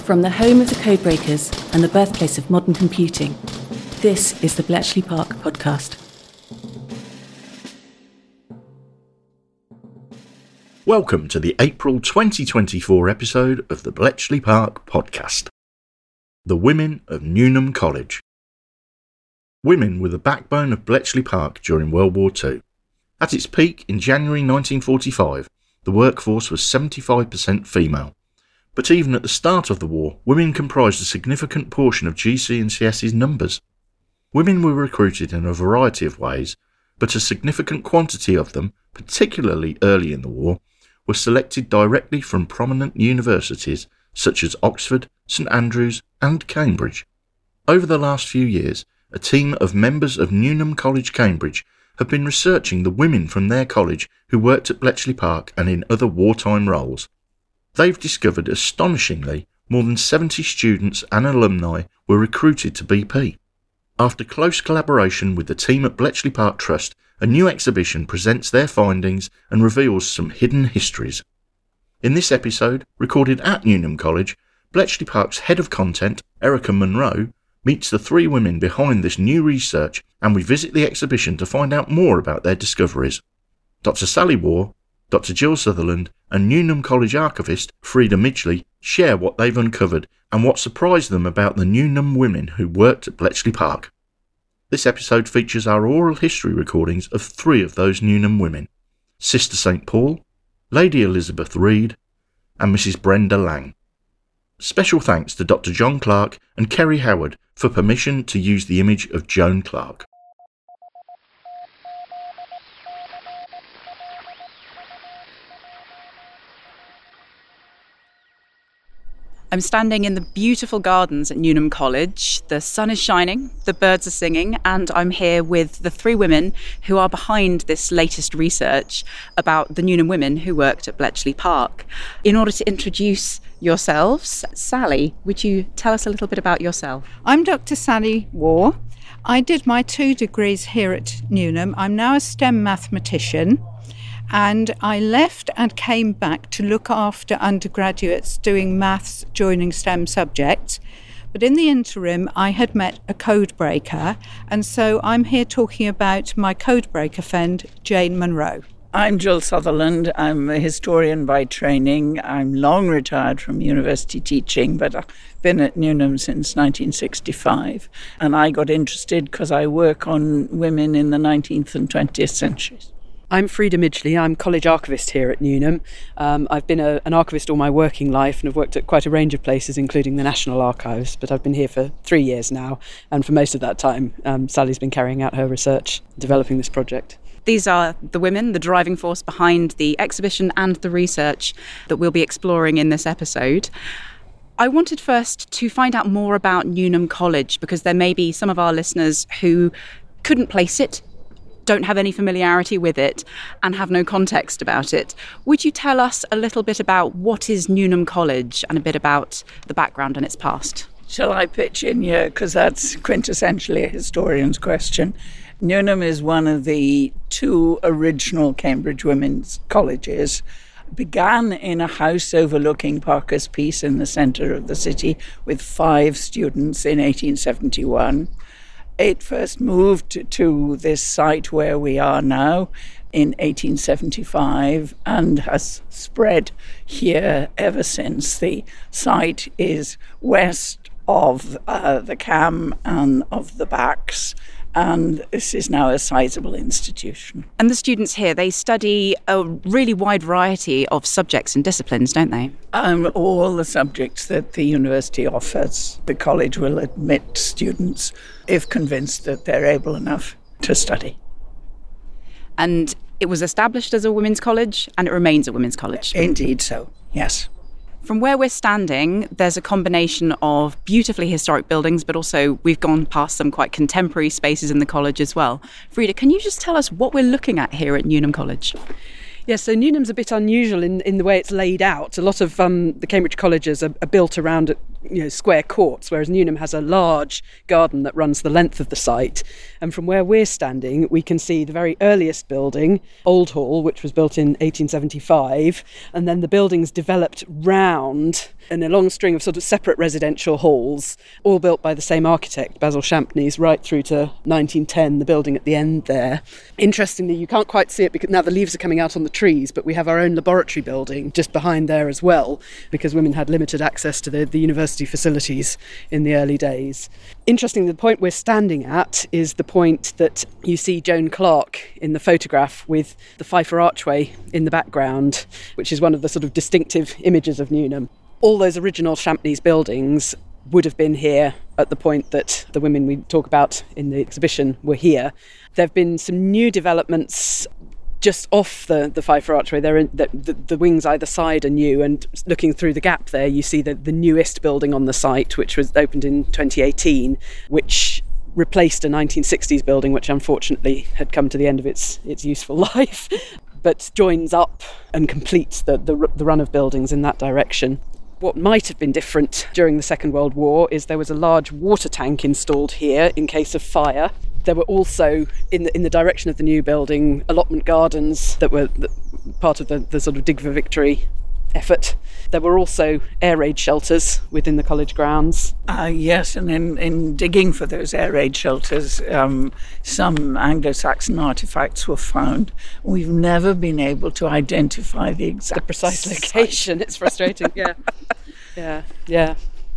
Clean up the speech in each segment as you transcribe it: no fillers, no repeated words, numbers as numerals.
From the home of the codebreakers and the birthplace of modern computing, this is the Bletchley Park podcast. Welcome to the April 2024 episode of the Bletchley Park podcast. The Women of Newnham College. Women were the backbone of Bletchley Park during World War II. At its peak in January 1945, the workforce was 75% female. But even at the start of the war, women comprised a significant portion of GC&CS's numbers. Women were recruited in a variety of ways, but a significant quantity of them, particularly early in the war, were selected directly from prominent universities such as Oxford, St Andrews and Cambridge. Over the last few years, a team of members of Newnham College, Cambridge, have been researching the women from their college who worked at Bletchley Park and in other wartime roles. They've discovered astonishingly more than 70 students and alumni were recruited to BP. After close collaboration with the team at Bletchley Park Trust, a new exhibition presents their findings and reveals some hidden histories. In this episode, recorded at Newnham College, Bletchley Park's head of content, Erica Munro, meets the three women behind this new research, and we visit the exhibition to find out more about their discoveries. Dr. Sally Waugh, Dr. Jill Sutherland and Newnham College archivist Freda Midgley share what they've uncovered and what surprised them about the Newnham women who worked at Bletchley Park. This episode features our oral history recordings of three of those Newnham women: Sister St Paul, Lady Elizabeth Reed and Mrs Brenda Lang. Special thanks to Dr. John Clark and Kerry Howard for permission to use the image of Joan Clark. I'm standing in the beautiful gardens at Newnham College. The sun is shining, the birds are singing, and I'm here with the three women who are behind this latest research about the Newnham women who worked at Bletchley Park. In order to introduce yourselves, Sally, would you tell us a little bit about yourself? I'm Dr. Sally Waugh. I did my 2 degrees here at Newnham. I'm now a STEM mathematician. And I left and came back to look after undergraduates doing maths, joining STEM subjects. But in the interim, I had met a code breaker, and so I'm here talking about my code breaker friend, Jane Munro. I'm Jill Sutherland. I'm a historian by training. I'm long retired from university teaching, but I've been at Newnham since 1965. And I got interested because I work on women in the 19th and 20th centuries. I'm Freda Midgley. I'm college archivist here at Newnham. I've been an archivist all my working life and have worked at quite a range of places, including the National Archives, but I've been here for 3 years now, and for most of that time, Sally's been carrying out her research, developing this project. These are the women, the driving force behind the exhibition and the research that we'll be exploring in this episode. I wanted first to find out more about Newnham College, because there may be some of our listeners who couldn't place it, don't have any familiarity with it and have no context about it. Would you tell us a little bit about what is Newnham College and a bit about the background and its past? Shall I pitch in here? Because that's quintessentially a historian's question. Newnham is one of the 2 original Cambridge women's colleges. Began in a house overlooking Parker's Piece in the centre of the city with 5 students in 1871. It first moved to this site where we are now in 1875 and has spread here ever since. The site is west of the Cam and of the Backs, and this is now a sizable institution. And the students here, they study a really wide variety of subjects and disciplines, don't they? All the subjects that the university offers. The college will admit students if convinced that they're able enough to study. And it was established as a women's college, and it remains a women's college? Indeed so, yes. From where we're standing, there's a combination of beautifully historic buildings, but also we've gone past some quite contemporary spaces in the college as well. Freda, can you just tell us what we're looking at here at Newnham College? Yes, so Newnham's a bit unusual in the way it's laid out. A lot of the Cambridge colleges are built around square courts, whereas Newnham has a large garden that runs the length of the site. And from where we're standing, we can see the very earliest building, Old Hall, which was built in 1875, and then the buildings developed round in a long string of sort of separate residential halls, all built by the same architect, Basil Champneys, right through to 1910, the building at the end there. Interestingly, you can't quite see it because now the leaves are coming out on the trees, but we have our own laboratory building just behind there as well, because women had limited access to the university facilities in the early days. Interestingly, the point we're standing at is the point that you see Joan Clark in the photograph with the Pfeiffer Archway in the background, which is one of the sort of distinctive images of Newnham. All those original Champneys buildings would have been here at the point that the women we talk about in the exhibition were here. There have been some new developments just off the Pfeiffer Archway. The wings either side are new, and looking through the gap there, you see the newest building on the site, which was opened in 2018, which replaced a 1960s building, which unfortunately had come to the end of its useful life, but joins up and completes the run of buildings in that direction. What might have been different during the Second World War is there was a large water tank installed here in case of fire. There were also, in the direction of the new building, allotment gardens that were part of the sort of Dig for Victory effort. There were also air raid shelters within the college grounds. Yes, and in digging for those air raid shelters, some Anglo-Saxon artefacts were found. We've never been able to identify the precise location. It's frustrating, yeah.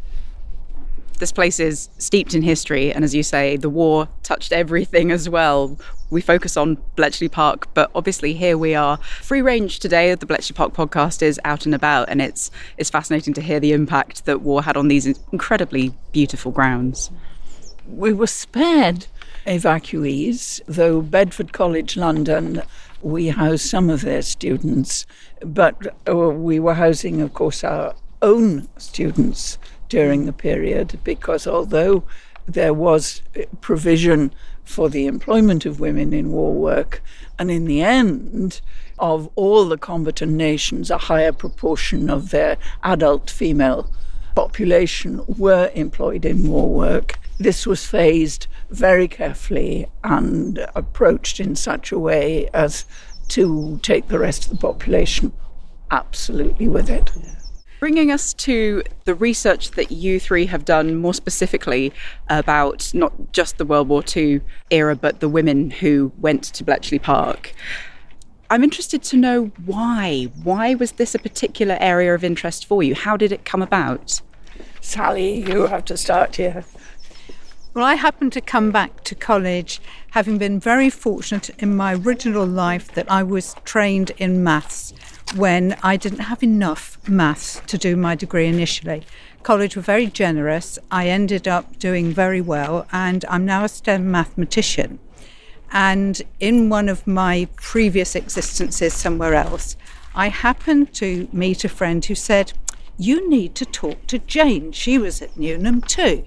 This place is steeped in history, and as you say, the war touched everything as well. We focus on Bletchley Park, but obviously here we are free range today. The Bletchley Park podcast is out and about, and it's fascinating to hear the impact that war had on these incredibly beautiful grounds. We were spared evacuees, though Bedford College London, we housed some of their students, but we were housing, of course, our own students during the period, because although there was provision for the employment of women in war work, and in the end, of all the combatant nations, a higher proportion of their adult female population were employed in war work, this was phased very carefully and approached in such a way as to take the rest of the population absolutely with it. Bringing us to the research that you three have done more specifically about not just the World War II era, but the women who went to Bletchley Park. I'm interested to know why. Why was this a particular area of interest for you? How did it come about? Sally, you have to start here. Well, I happened to come back to college having been very fortunate in my original life that I was trained in maths when I didn't have enough maths to do my degree initially. College were very generous. I ended up doing very well, and I'm now a STEM mathematician. And in one of my previous existences somewhere else, I happened to meet a friend who said, "You need to talk to Jane. She was at Newnham too."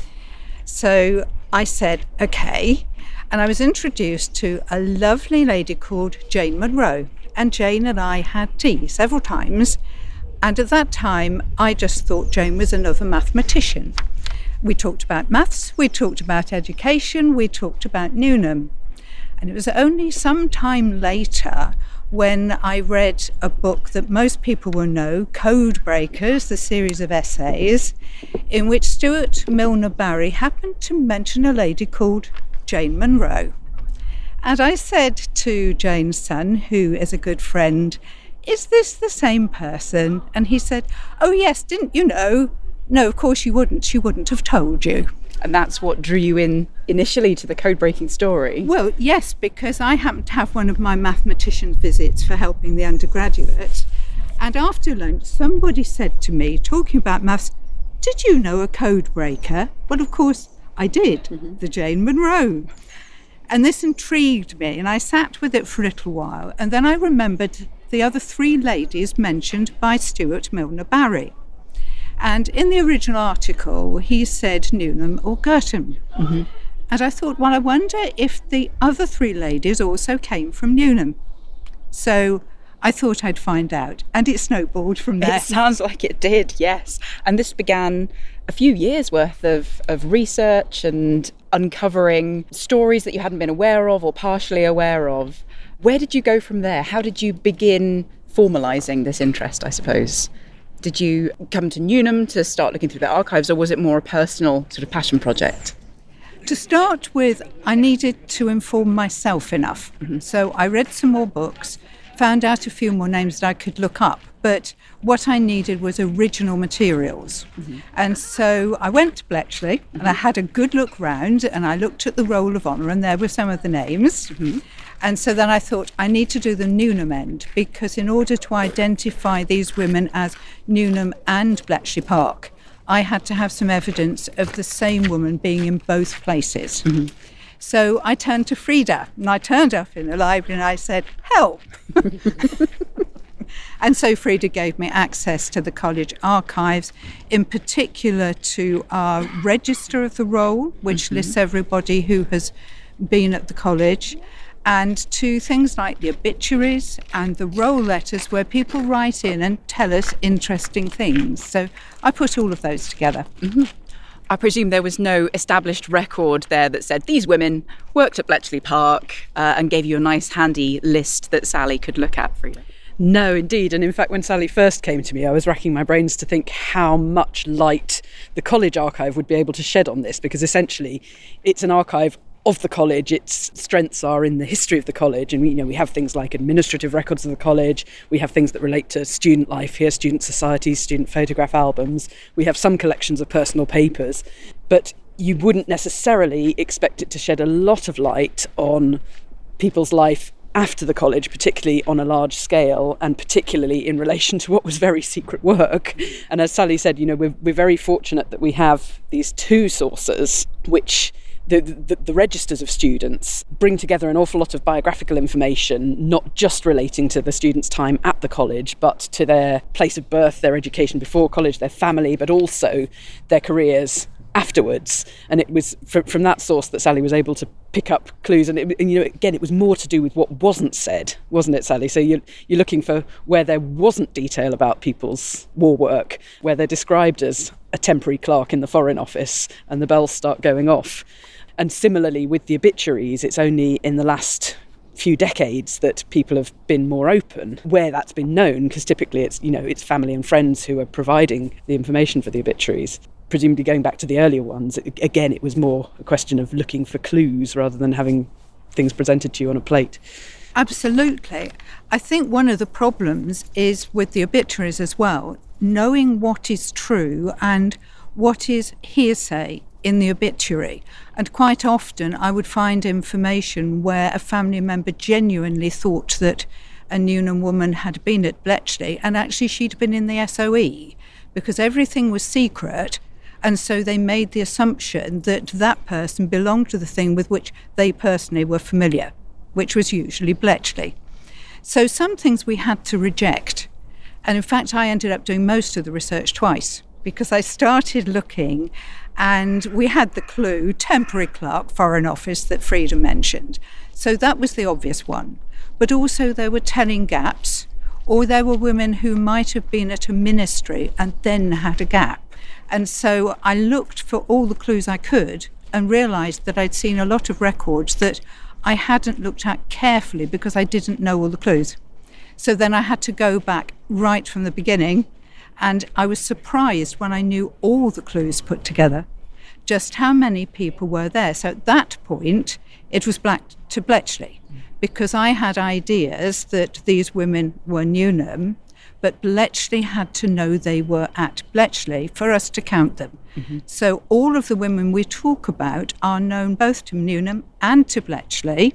So I said, okay. And I was introduced to a lovely lady called Jane Monroe. And Jane and I had tea several times. And at that time, I just thought Jane was another mathematician. We talked about maths, we talked about education, we talked about Newnham. And it was only some time later when I read a book that most people will know, Code Breakers, the series of essays, in which Stuart Milner Barry happened to mention a lady called Jane Monroe. And I said to Jane's son, who is a good friend, "Is this the same person?" And he said, "Oh yes, didn't you know?" "No, of course you wouldn't. She wouldn't have told you." And that's what drew you in initially to the code-breaking story? Well, yes, because I happened to have one of my mathematician visits for helping the undergraduate. And after lunch, somebody said to me, talking about maths, "Did you know a code breaker?" Well, of course, I did, the Jane Monroe. And this intrigued me, and I sat with it for a little while. And then I remembered the other three ladies mentioned by Stuart Milner Barry. And in the original article, he said Newnham or Girton. Mm-hmm. And I thought, well, I wonder if the other three ladies also came from Newnham. So I thought I'd find out, and it snowballed from there. It sounds like it did, yes. And this began a few years worth of research and uncovering stories that you hadn't been aware of or partially aware of. Where did you go from there? How did you begin formalising this interest, I suppose? Did you come to Newnham to start looking through the archives, or was it more a personal sort of passion project? To start with, I needed to inform myself enough. So I read some more books, found out a few more names that I could look up. But what I needed was original materials. And so I went to Bletchley and I had a good look round, and I looked at the Roll of Honour, and there were some of the names. And so then I thought, I need to do the Newnham end, because in order to identify these women as Newnham and Bletchley Park, I had to have some evidence of the same woman being in both places. So I turned to Frida, and I turned up in the library and I said, help! And so Frida gave me access to the college archives, in particular to our register of the roll, which lists everybody who has been at the college, and to things like the obituaries and the roll letters where people write in and tell us interesting things. So I put all of those together. I presume there was no established record there that said these women worked at Bletchley Park and gave you a nice handy list that Sally could look at, Frida. No, indeed. And in fact, when Sally first came to me, I was racking my brains to think how much light the college archive would be able to shed on this, because essentially it's an archive of the college. Its strengths are in the history of the college, and we have things like administrative records of the college. We have things that relate to student life here, student societies, student photograph albums. We have some collections of personal papers, but you wouldn't necessarily expect it to shed a lot of light on people's life after the college, particularly on a large scale, and particularly in relation to what was very secret work. And as Sally said, we're very fortunate that we have these two sources, which the registers of students bring together an awful lot of biographical information, not just relating to the students' time at the college, but to their place of birth, their education before college, their family, but also their careers afterwards. And it was from that source that Sally was able to pick up clues. And again, it was more to do with what wasn't said, wasn't it, Sally? So you're looking for where there wasn't detail about people's war work, where they're described as a temporary clerk in the Foreign Office, and the bells start going off. And similarly with the obituaries, it's only in the last few decades that people have been more open where that's been known, because typically it's family and friends who are providing the information for the obituaries. Presumably going back to the earlier ones, again, it was more a question of looking for clues rather than having things presented to you on a plate. Absolutely. I think one of the problems is with the obituaries as well, knowing what is true and what is hearsay in the obituary. And quite often I would find information where a family member genuinely thought that a Newnham woman had been at Bletchley, and actually she'd been in the SOE, because everything was secret. And so they made the assumption that that person belonged to the thing with which they personally were familiar, which was usually Bletchley. So some things we had to reject. And in fact, I ended up doing most of the research twice, because I started looking and we had the clue, temporary clerk, Foreign Office, that Frida mentioned. So that was the obvious one. But also there were telling gaps, or there were women who might have been at a ministry and then had a gap. And so I looked for all the clues I could and realised that I'd seen a lot of records that I hadn't looked at carefully because I didn't know all the clues. So then I had to go back right from the beginning, and I was surprised when I knew all the clues put together, just how many people were there. So at that point, it was back to Bletchley, because I had ideas that these women were Newnham, but Bletchley had to know they were at Bletchley for us to count them. So all of the women we talk about are known both to Newnham and to Bletchley.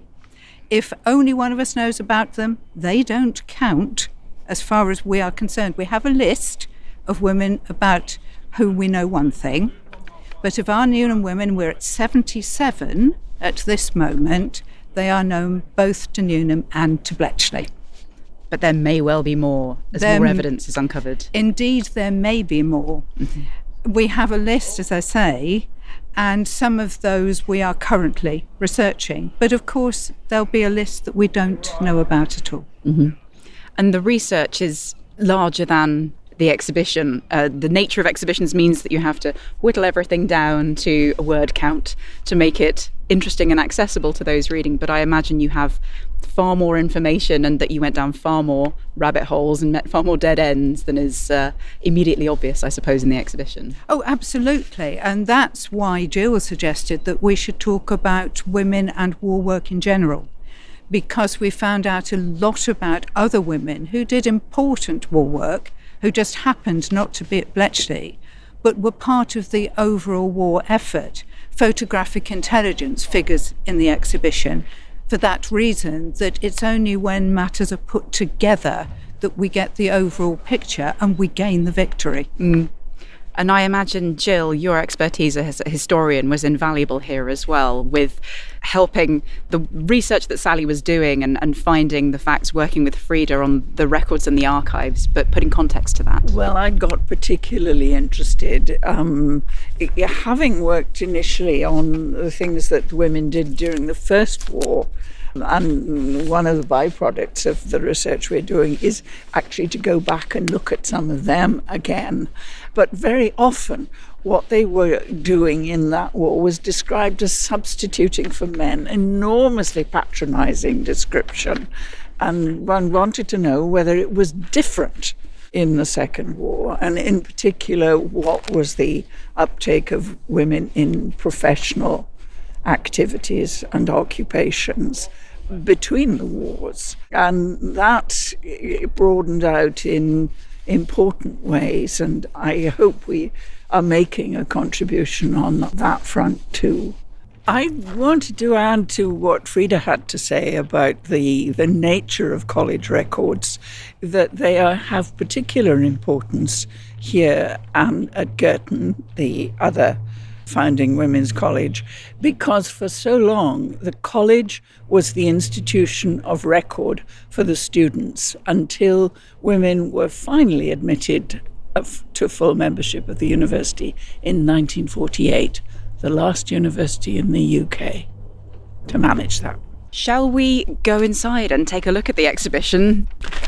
If only one of us knows about them, they don't count as far as we are concerned. We have a list of women about whom we know one thing, but of our Newnham women, we're at 77 at this moment. They are known both to Newnham and to Bletchley. But there may well be more as more evidence is uncovered. Indeed, there may be more. We have a list, as I say, and some of those we are currently researching. But of course, there'll be a list that we don't know about at all. And the research is larger than the exhibition. The nature of exhibitions means that you have to whittle everything down to a word count to make it interesting and accessible to those reading. But I imagine you have far more information and that you went down far more rabbit holes and met far more dead ends than is immediately obvious, I suppose, in the exhibition. Oh, absolutely. And that's why Jill suggested that we should talk about women and war work in general, because we found out a lot about other women who did important war work, who just happened not to be at Bletchley, but were part of the overall war effort. Photographic intelligence figures in the exhibition for that reason, that it's only when matters are put together that we get the overall picture and we gain the victory. And I imagine, Jill, your expertise as a historian was invaluable here as well, with helping the research that Sally was doing and finding the facts, working with Frida on the records and the archives, but putting context to that. Well, I got particularly interested, having worked initially on the things that women did during the First War. And one of the byproducts of the research we're doing is actually to go back and look at some of them again. But very often what they were doing in that war was described as substituting for men, enormously patronizing description. And one wanted to know whether it was different in the Second War, and in particular, what was the uptake of women in professional activities and occupations between the wars. And that broadened out in important ways, and I hope we are making a contribution on that front too. I wanted to add to what Frida had to say about the nature of college records, that they have particular importance here and at Girton, the other founding women's college, because for so long the college was the institution of record for the students until women were finally admitted to full membership of the university in 1948, the last university in the UK to manage that. Shall we go inside and take a look at the exhibition?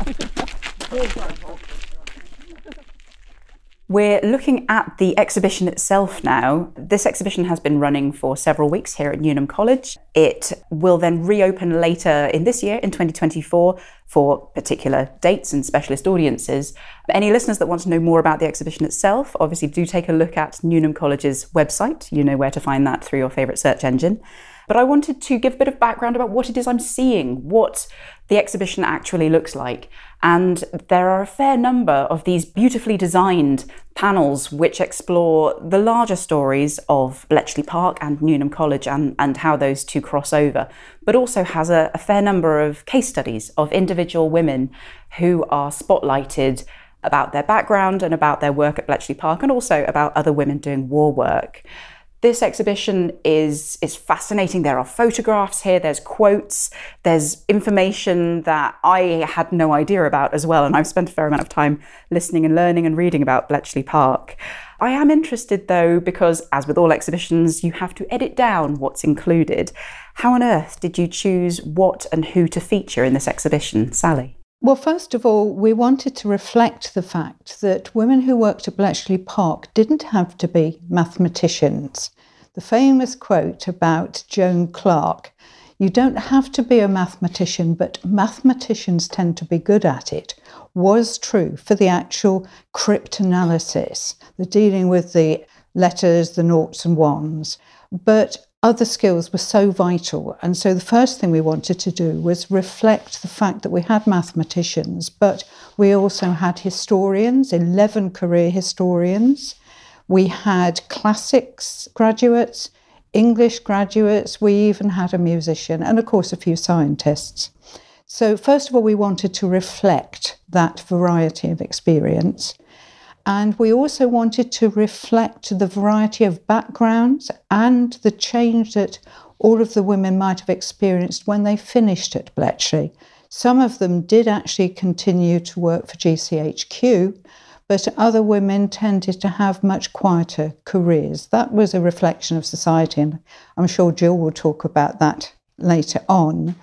We're looking at the exhibition itself now. This exhibition has been running for several weeks here at Newnham College. It will then reopen later in this year, in 2024, for particular dates and specialist audiences. Any listeners that want to know more about the exhibition itself, obviously do take a look at Newnham College's website. You know where to find that through your favourite search engine. But I wanted to give a bit of background about what it is I'm seeing, what the exhibition actually looks like. And there are a fair number of these beautifully designed panels which explore the larger stories of Bletchley Park and Newnham College and how those two cross over, but also has a fair number of case studies of individual women who are spotlighted about their background and about their work at Bletchley Park, and also about other women doing war work. This exhibition is fascinating. There are photographs here, there's quotes, there's information that I had no idea about as well, and I've spent a fair amount of time listening and learning and reading about Bletchley Park. I am interested though, because as with all exhibitions, you have to edit down what's included. How on earth did you choose what and who to feature in this exhibition, Sally? Well, first of all, we wanted to reflect the fact that women who worked at Bletchley Park didn't have to be mathematicians. The famous quote about Joan Clark, "You don't have to be a mathematician, but mathematicians tend to be good at it," was true for the actual cryptanalysis, the dealing with the letters, the noughts and ones. But other skills were so vital. And so the first thing we wanted to do was reflect the fact that we had mathematicians, but we also had historians, 11 career historians. We had classics graduates, English graduates. We even had a musician and, of course, a few scientists. So first of all, we wanted to reflect that variety of experience. And we also wanted to reflect the variety of backgrounds and the change that all of the women might have experienced when they finished at Bletchley. Some of them did actually continue to work for GCHQ, but other women tended to have much quieter careers. That was a reflection of society, and I'm sure Jill will talk about that later on.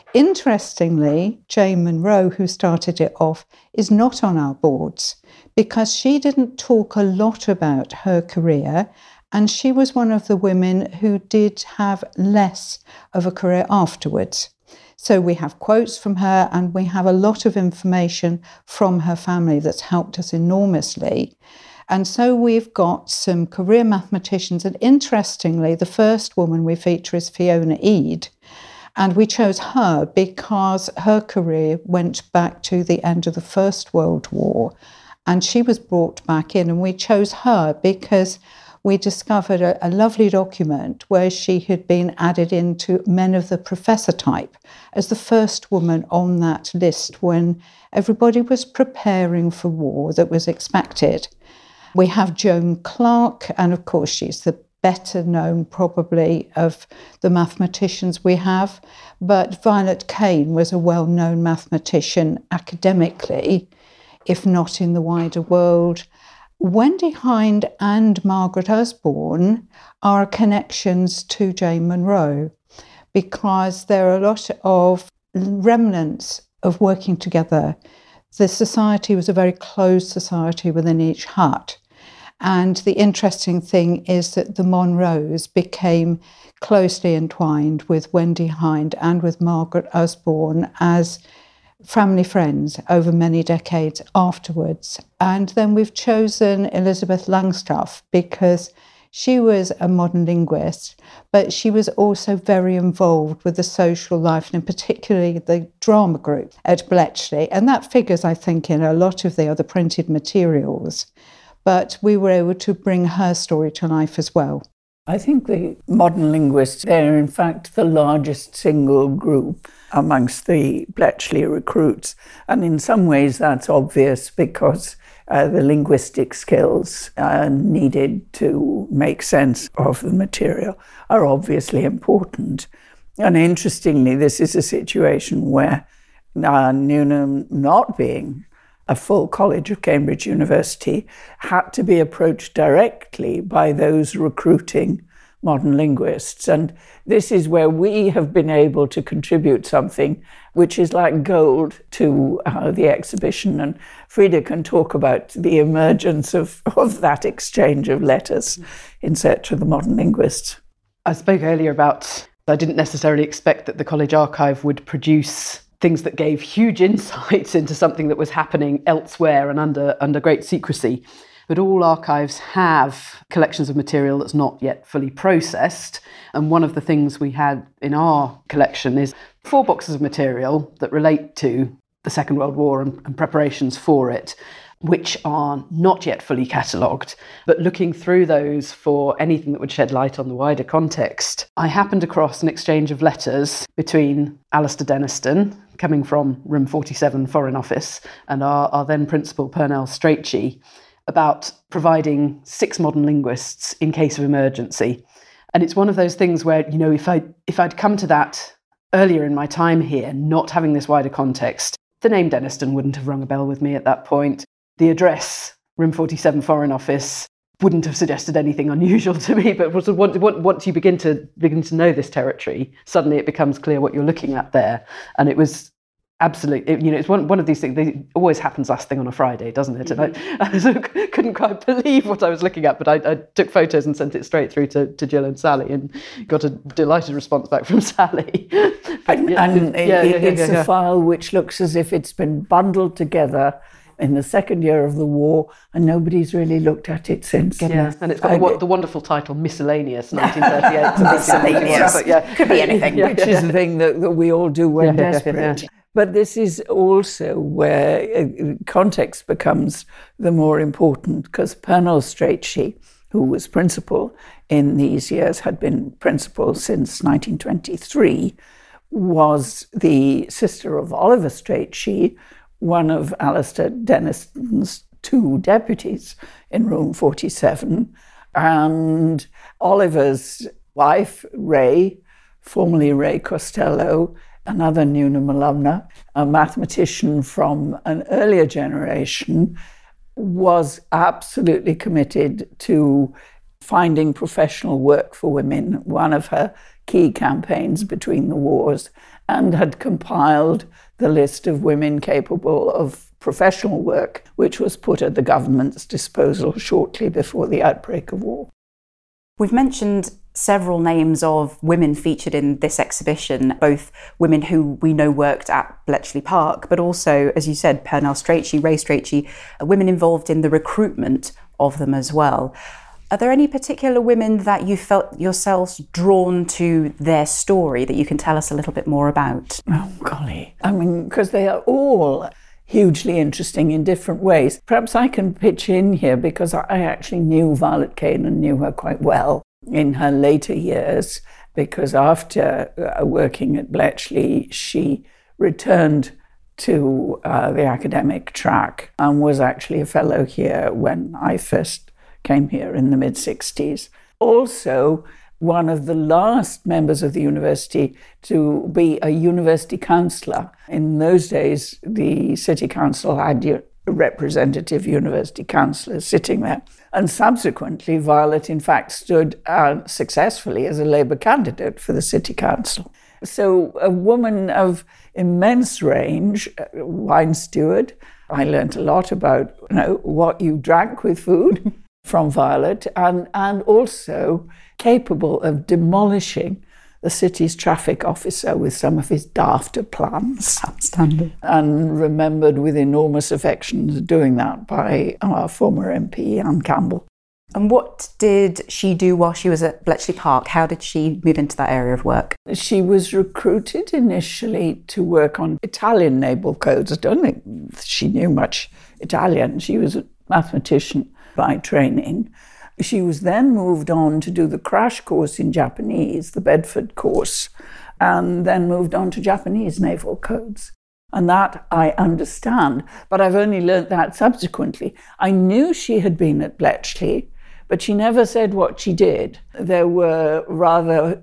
Interestingly, Jane Monroe, who started it off, is not on our boards because she didn't talk a lot about her career, and she was one of the women who did have less of a career afterwards. So we have quotes from her, and we have a lot of information from her family that's helped us enormously. And so we've got some career mathematicians, and interestingly, the first woman we feature is Fiona Eade. And we chose her because her career went back to the end of the First World War. And she was brought back in, and we chose her because we discovered a lovely document where she had been added into Men of the Professor type as the first woman on that list when everybody was preparing for war that was expected. We have Joan Clarke, and of course she's the better known probably of the mathematicians we have, but Violet Kane was a well-known mathematician academically, if not in the wider world. Wendy Hind and Margaret Usborne are connections to Jane Monroe because there are a lot of remnants of working together. The society was a very closed society within each hut. And the interesting thing is that the Monroes became closely entwined with Wendy Hind and with Margaret Usborne as family friends over many decades afterwards. And then we've chosen Elizabeth Langstaff because she was a modern linguist, but she was also very involved with the social life, and particularly the drama group at Bletchley. And that figures, I think, in a lot of the other printed materials. But we were able to bring her story to life as well. I think the modern linguists, they're in fact the largest single group amongst the Bletchley recruits. And in some ways that's obvious because the linguistic skills needed to make sense of the material are obviously important. And interestingly, this is a situation where Newnham, not being a full college of Cambridge University, had to be approached directly by those recruiting modern linguists. And this is where we have been able to contribute something which is like gold to the exhibition. And Frida can talk about the emergence of that exchange of letters in search of the modern linguists. I spoke earlier about, I didn't necessarily expect that the College Archive would produce things that gave huge insights into something that was happening elsewhere and under great secrecy. But all archives have collections of material that's not yet fully processed. And one of the things we had in our collection is 4 boxes of material that relate to the Second World War and preparations for it, which are not yet fully catalogued. But looking through those for anything that would shed light on the wider context, I happened across an exchange of letters between Alistair Denniston, coming from Room 47 Foreign Office, and our then principal, Pernell Strachey, about providing 6 modern linguists in case of emergency. And it's one of those things where, you know, if I'd come to that earlier in my time here, not having this wider context, the name Denniston wouldn't have rung a bell with me at that point. The address, Room 47 Foreign Office, wouldn't have suggested anything unusual to me, but once you begin to know this territory, suddenly it becomes clear what you're looking at there. And it was absolutely, it's one of these things, it always happens last thing on a Friday, doesn't it? And I sort of couldn't quite believe what I was looking at, but I took photos and sent it straight through to Jill and Sally and got a delighted response back from Sally. It's a file which looks as if it's been bundled together in the second year of the war, and nobody's really looked at it since. Yeah, and it's got the wonderful title, Miscellaneous, 1938. Miscellaneous. Could be anything. Which is the thing that we all do when desperate. Yeah. But this is also where context becomes the more important, because Pernell Strachey, who was principal in these years, had been principal since 1923, was the sister of Oliver Strachey, one of Alistair Denniston's 2 deputies in Room 47. And Oliver's wife, Ray, formerly Ray Costello, another Newnham alumna, a mathematician from an earlier generation, was absolutely committed to finding professional work for women, one of her key campaigns between the wars, and had compiled the list of women capable of professional work, which was put at the government's disposal shortly before the outbreak of war. We've mentioned several names of women featured in this exhibition, both women who we know worked at Bletchley Park, but also, as you said, Pernell Strachey, Ray Strachey, women involved in the recruitment of them as well. Are there any particular women that you felt yourselves drawn to their story that you can tell us a little bit more about? Oh, golly. I mean, because they are all hugely interesting in different ways. Perhaps I can pitch in here because I actually knew Violet Kane and knew her quite well in her later years, because after working at Bletchley, she returned to the academic track and was actually a fellow here when I first came here in the mid-60s. Also, one of the last members of the university to be a university councillor. In those days, the city council had representative university councillors sitting there. And subsequently, Violet, in fact, stood successfully as a Labour candidate for the city council. So a woman of immense range, wine steward. I learnt a lot about what you drank with food from Violet, and also capable of demolishing the city's traffic officer with some of his dafter plans. Outstanding. And remembered with enormous affection doing that by our former MP, Anne Campbell. And what did she do while she was at Bletchley Park? How did she move into that area of work? She was recruited initially to work on Italian naval codes. I don't think she knew much Italian. She was a mathematician by training. She was then moved on to do the crash course in Japanese, the Bedford course, and then moved on to Japanese naval codes. And that I understand, but I've only learnt that subsequently. I knew she had been at Bletchley, but she never said what she did. There were rather,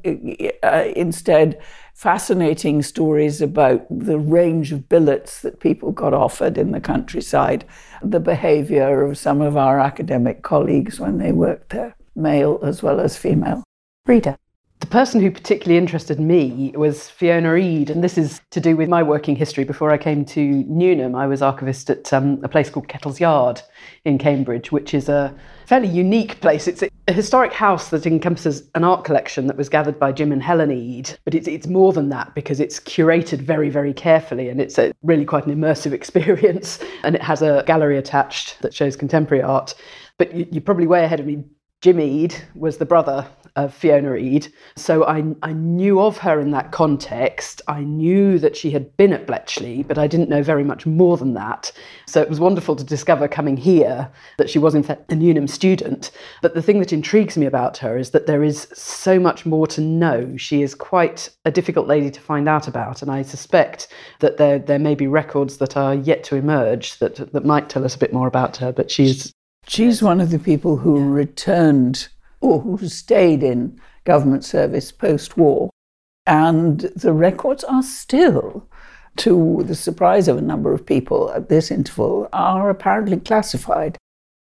instead, fascinating stories about the range of billets that people got offered in the countryside, the behaviour of some of our academic colleagues when they worked there, male as well as female. Rita. The person who particularly interested me was Fiona Reid, and this is to do with my working history. Before I came to Newnham, I was archivist at a place called Kettle's Yard in Cambridge, which is a fairly unique place. It's a historic house that encompasses an art collection that was gathered by Jim and Helen Eade, but it's more than that because it's curated very, very carefully, and it's really quite an immersive experience, and it has a gallery attached that shows contemporary art. But you're probably way ahead of me. Jim Eade was the brother of Fiona Eade, so I knew of her in that context. I knew that she had been at Bletchley, but I didn't know very much more than that. So it was wonderful to discover coming here that she was in fact a Newnham student. But the thing that intrigues me about her is that there is so much more to know. She is quite a difficult lady to find out about, and I suspect that there may be records that are yet to emerge that might tell us a bit more about her, but she's one of the people who returned or who stayed in government service post-war. And the records are still, to the surprise of a number of people at this interval, are apparently classified.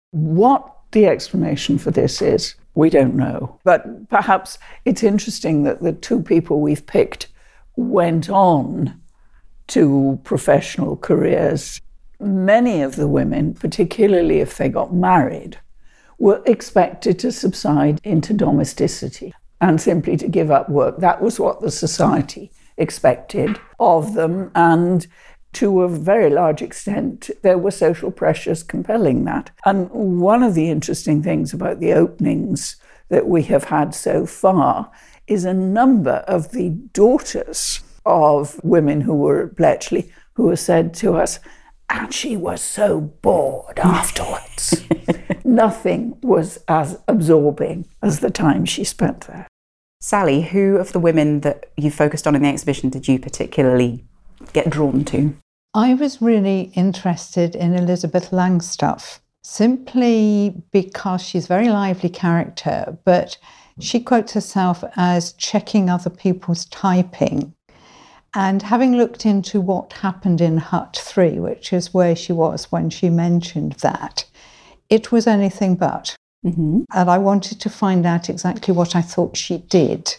What the explanation for this is, we don't know. But perhaps it's interesting that the two people we've picked went on to professional careers. Many of the women, particularly if they got married, were expected to subside into domesticity and simply to give up work. That was what the society expected of them, and to a very large extent, there were social pressures compelling that. And one of the interesting things about the openings that we have had so far is a number of the daughters of women who were at Bletchley who have said to us, and she was so bored afterwards. Nothing was as absorbing as the time she spent there. Sally, who of the women that you focused on in the exhibition did you particularly get drawn to? I was really interested in Elizabeth Langstuff, simply because she's a very lively character, but she quotes herself as checking other people's typing. And having looked into what happened in Hut 3, which is where she was when she mentioned that, it was anything but. And I wanted to find out exactly what I thought she did.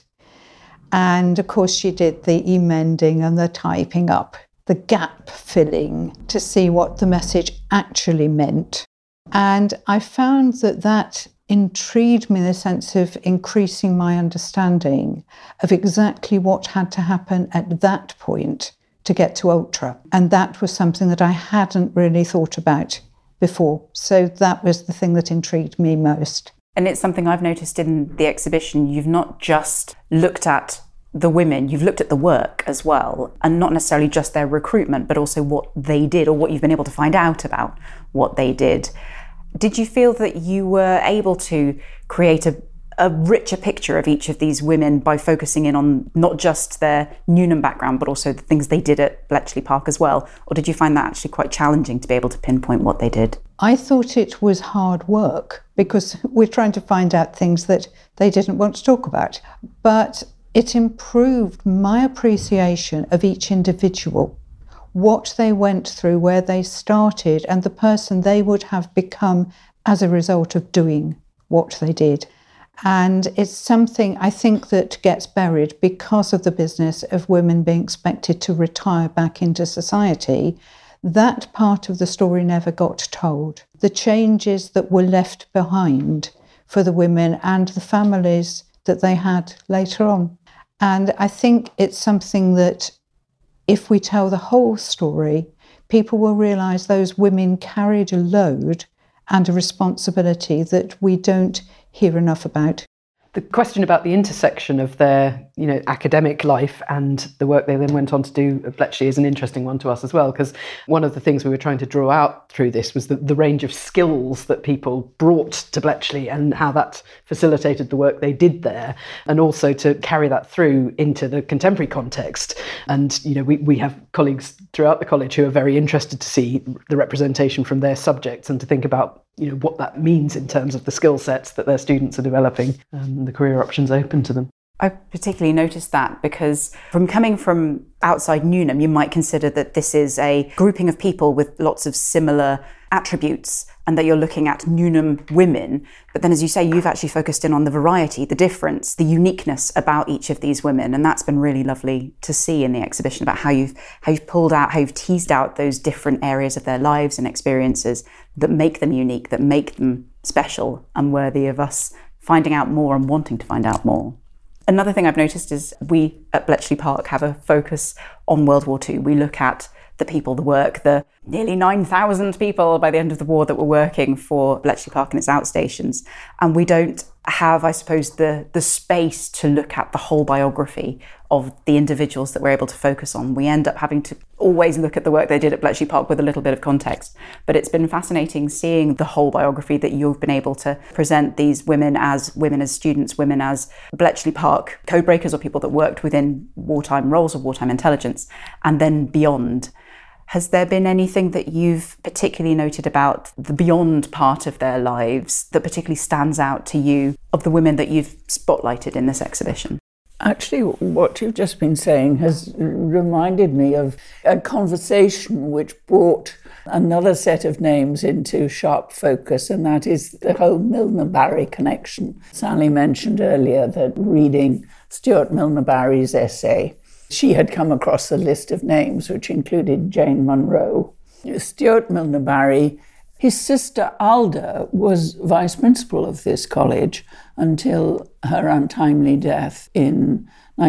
And of course, she did the emending and the typing up, the gap filling to see what the message actually meant. And I found that intrigued me in the sense of increasing my understanding of exactly what had to happen at that point to get to Ultra. And that was something that I hadn't really thought about before. So that was the thing that intrigued me most. And it's something I've noticed in the exhibition. You've not just looked at the women, you've looked at the work as well, and not necessarily just their recruitment, but also what they did or what you've been able to find out about what they did. Did you feel that you were able to create a richer picture of each of these women by focusing in on not just their Newnham background, but also the things they did at Bletchley Park as well? Or did you find that actually quite challenging to be able to pinpoint what they did? I thought it was hard work because we're trying to find out things that they didn't want to talk about. But it improved my appreciation of each individual, what they went through, where they started, and the person they would have become as a result of doing what they did. And it's something I think that gets buried because of the business of women being expected to retire back into society. That part of the story never got told. The changes that were left behind for the women and the families that they had later on. And I think it's something that if we tell the whole story, people will realise those women carried a load and a responsibility that we don't hear enough about. The question about the intersection of their, academic life and the work they then went on to do at Bletchley is an interesting one to us as well, because one of the things we were trying to draw out through this was the range of skills that people brought to Bletchley and how that facilitated the work they did there, and also to carry that through into the contemporary context. And, we have colleagues throughout the college who are very interested to see the representation from their subjects and to think about what that means in terms of the skill sets that their students are developing and the career options open to them. I particularly noticed that because coming from outside Newnham, you might consider that this is a grouping of people with lots of similar attributes and that you're looking at Newnham women. But then, as you say, you've actually focused in on the variety, the difference, the uniqueness about each of these women. And that's been really lovely to see in the exhibition about how you've pulled out, how you've teased out those different areas of their lives and experiences that make them unique, that make them special and worthy of us finding out more and wanting to find out more. Another thing I've noticed is we at Bletchley Park have a focus on World War II. We look at the people, the work, the nearly 9,000 people by the end of the war that were working for Bletchley Park and its outstations. And we don't have, I suppose, the space to look at the whole biography of the individuals that we're able to focus on. We end up having to always look at the work they did at Bletchley Park with a little bit of context. But it's been fascinating seeing the whole biography that you've been able to present these women as students, women as Bletchley Park codebreakers or people that worked within wartime roles or wartime intelligence, and then beyond. Has there been anything that you've particularly noted about the beyond part of their lives that particularly stands out to you of the women that you've spotlighted in this exhibition? Actually, what you've just been saying has reminded me of a conversation which brought another set of names into sharp focus, and that is the whole Milner-Barry connection. Sally mentioned earlier that reading Stuart Milner-Barry's essay, she had come across a list of names which included Jane Munro. Stuart Milner-Barry, his sister Alda was vice principal of this college until her untimely death in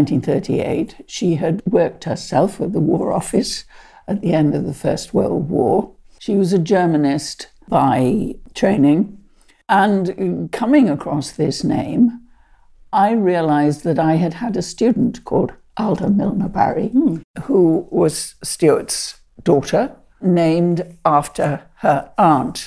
1938. She had worked herself at the War Office at the end of the First World War. She was a Germanist by training. And coming across this name, I realised that I had had a student called Alda Milner-Barry, who was Stuart's daughter, named after her aunt.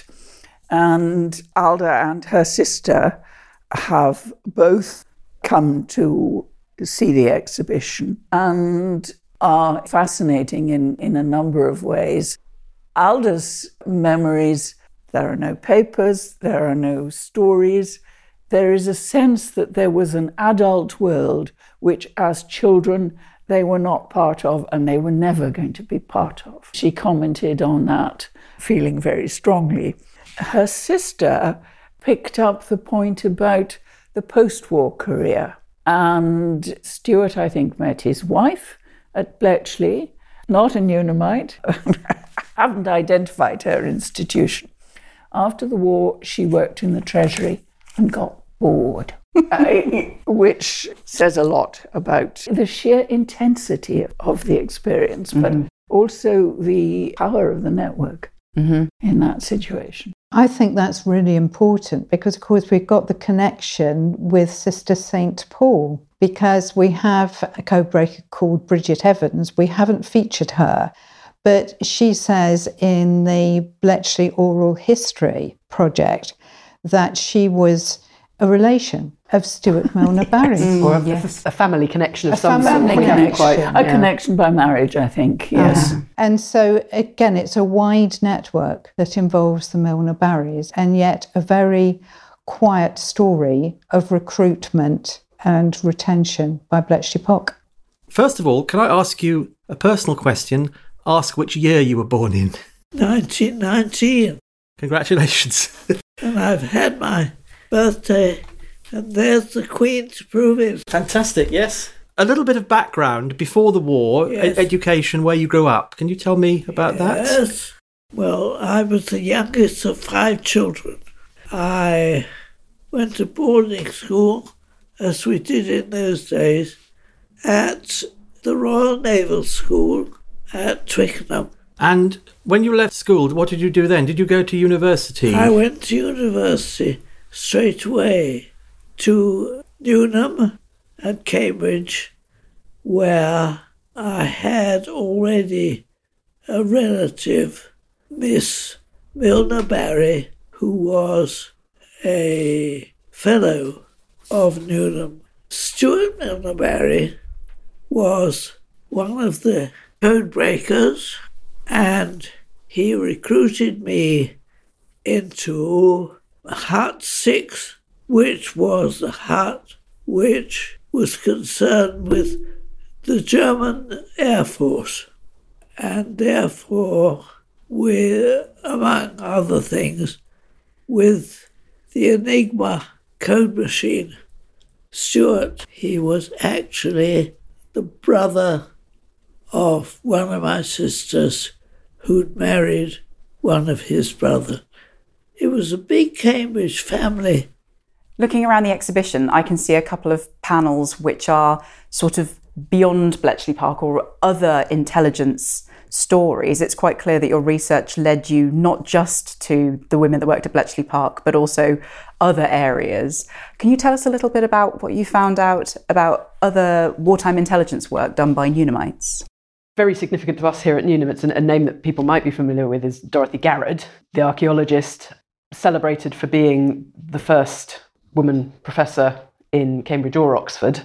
And Alda and her sister have both come to see the exhibition and are fascinating in a number of ways. Alda's memories, there are no papers, there are no stories. There is a sense that there was an adult world which, as children, they were not part of and they were never going to be part of. She commented on that, feeling very strongly. Her sister picked up the point about the post-war career. And Stuart, I think, met his wife at Bletchley, not a Newnhamite, haven't identified her institution. After the war, she worked in the Treasury and got bored, which says a lot about the sheer intensity of the experience, but also the power of the network in that situation. I think that's really important because, of course, we've got the connection with Sister St. Paul because we have a codebreaker called Bridget Evans. We haven't featured her, but she says in the Bletchley Oral History Project that she was a relation of Stuart Milner Barry. Or a family connection of some sort. A connection by marriage, I think, yes. And so, again, it's a wide network that involves the Milner Barrys, and yet a very quiet story of recruitment and retention by Bletchley Park. First of all, can I ask you a personal question? Ask which year you were born in. 1919. Congratulations. And I've had my birthday, and there's the Queen to prove it. Fantastic, yes. A little bit of background before the war, Yes. Education, where you grew up. Can you tell me about that? Yes. Well, I was the youngest of 5 children. I went to boarding school, as we did in those days, at the Royal Naval School at Twickenham. And when you left school, what did you do then? Did you go to university? I went to university straight away to Newnham and Cambridge, where I had already a relative, Miss Milner Barry, who was a fellow of Newnham. Stuart Milner Barry was one of the code breakers, and he recruited me into Hut 6, which was the hut which was concerned with the German Air Force, and therefore, with, among other things, with the Enigma code machine. Stuart, he was actually the brother of one of my sisters who'd married one of his brothers. It was a big Cambridge family. Looking around the exhibition, I can see a couple of panels which are sort of beyond Bletchley Park or other intelligence stories. It's quite clear that your research led you not just to the women that worked at Bletchley Park, but also other areas. Can you tell us a little bit about what you found out about other wartime intelligence work done by Newnhamites? Very significant to us here at Newnham. It's a name that people might be familiar with is Dorothy Garrod, the archaeologist celebrated for being the first woman professor in Cambridge or Oxford.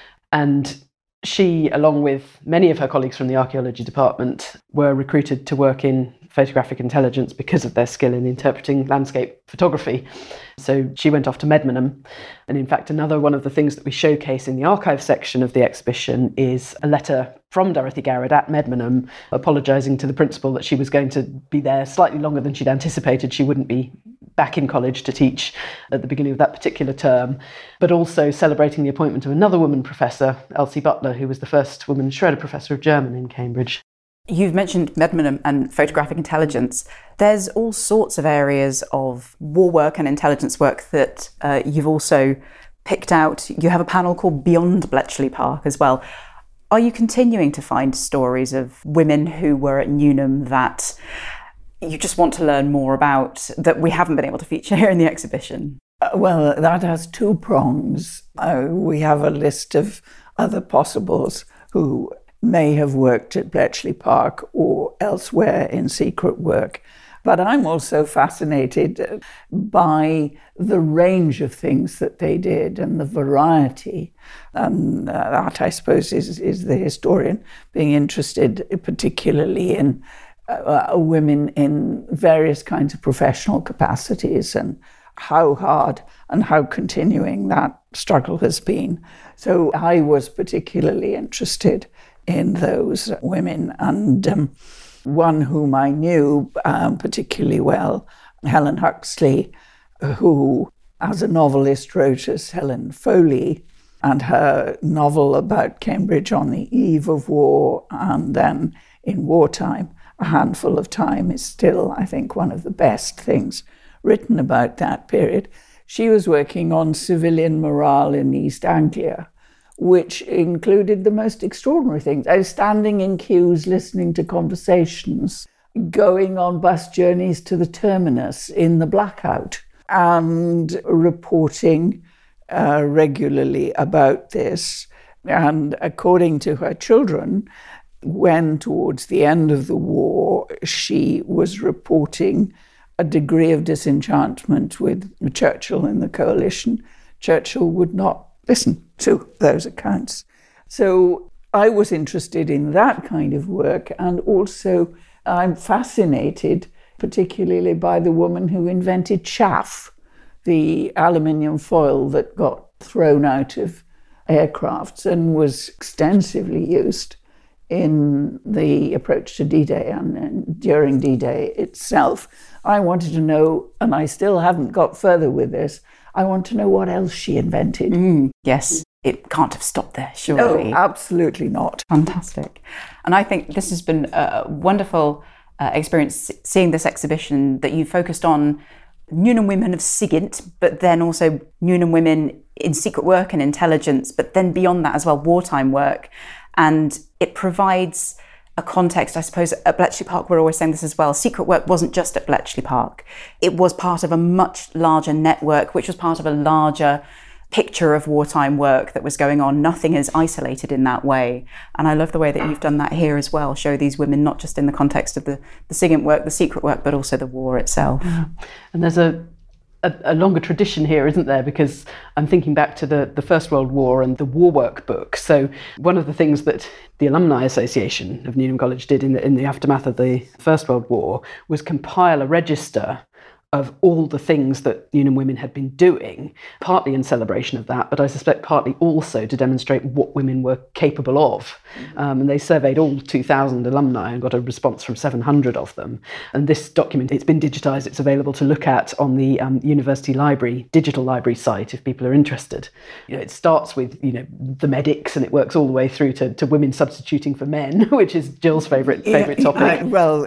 And she, along with many of her colleagues from the archaeology department, were recruited to work in photographic intelligence because of their skill in interpreting landscape photography. So she went off to Medmenham. And in fact, another one of the things that we showcase in the archive section of the exhibition is a letter from Dorothy Garrod at Medmenham apologising to the principal that she was going to be there slightly longer than she'd anticipated. She wouldn't be back in college to teach at the beginning of that particular term, but also celebrating the appointment of another woman professor, Elsie Butler, who was the first woman Schroeder Professor of German in Cambridge. You've mentioned Medmenham and photographic intelligence. There's all sorts of areas of war work and intelligence work that you've also picked out. You have a panel called Beyond Bletchley Park as well. Are you continuing to find stories of women who were at Newnham that you just want to learn more about that we haven't been able to feature here in the exhibition? Well, that has 2 prongs. We have a list of other possibles who may have worked at Bletchley Park or elsewhere in secret work. But I'm also fascinated by the range of things that they did and the variety. And that, I suppose, is the historian being interested particularly in women in various kinds of professional capacities and how hard and how continuing that struggle has been. So I was particularly interested in those women, and one whom I knew particularly well, Helen Huxley, who as a novelist wrote as Helen Foley, and her novel about Cambridge on the eve of war and then in wartime, A Handful of Time, is still, I think, one of the best things written about that period. She was working on civilian morale in East Anglia, which included the most extraordinary things. I was standing in queues, listening to conversations, going on bus journeys to the terminus in the blackout, and reporting regularly about this. And according to her children, when towards the end of the war, she was reporting a degree of disenchantment with Churchill in the coalition, Churchill would not listen to those accounts. So I was interested in that kind of work, and also I'm fascinated particularly by the woman who invented chaff, the aluminium foil that got thrown out of aircrafts and was extensively used in the approach to D-Day and during D-Day itself. I wanted to know, and I still haven't got further with this, I want to know what else she invented. Yes, it can't have stopped there, surely. No, absolutely not. Fantastic. And I think this has been a wonderful experience, seeing this exhibition that you focused on Newnham women of SIGINT, but then also Newnham women in secret work and intelligence, but then beyond that as well, wartime work. And it provides a context, I suppose. At Bletchley Park, we're always saying this as well. Secret work wasn't just at Bletchley Park. It was part of a much larger network, which was part of a larger picture of wartime work that was going on. Nothing is isolated in that way. And I love the way that you've done that here as well. Show these women not just in the context of the SIGINT work, the secret work, but also the war itself. Yeah. And there's a longer tradition here, isn't there? Because I'm thinking back to the First World War and the War Work book. So one of the things that the Alumni Association of Newnham College did in the aftermath of the First World War was compile a register of all the things that Newnham women had been doing, partly in celebration of that, but I suspect partly also to demonstrate what women were capable of. And they surveyed all 2,000 alumni and got a response from 700 of them. And this document, it's been digitised, it's available to look at on the University Library, digital library site if people are interested. It starts with, the medics, and it works all the way through to women substituting for men, which is Jill's favourite topic.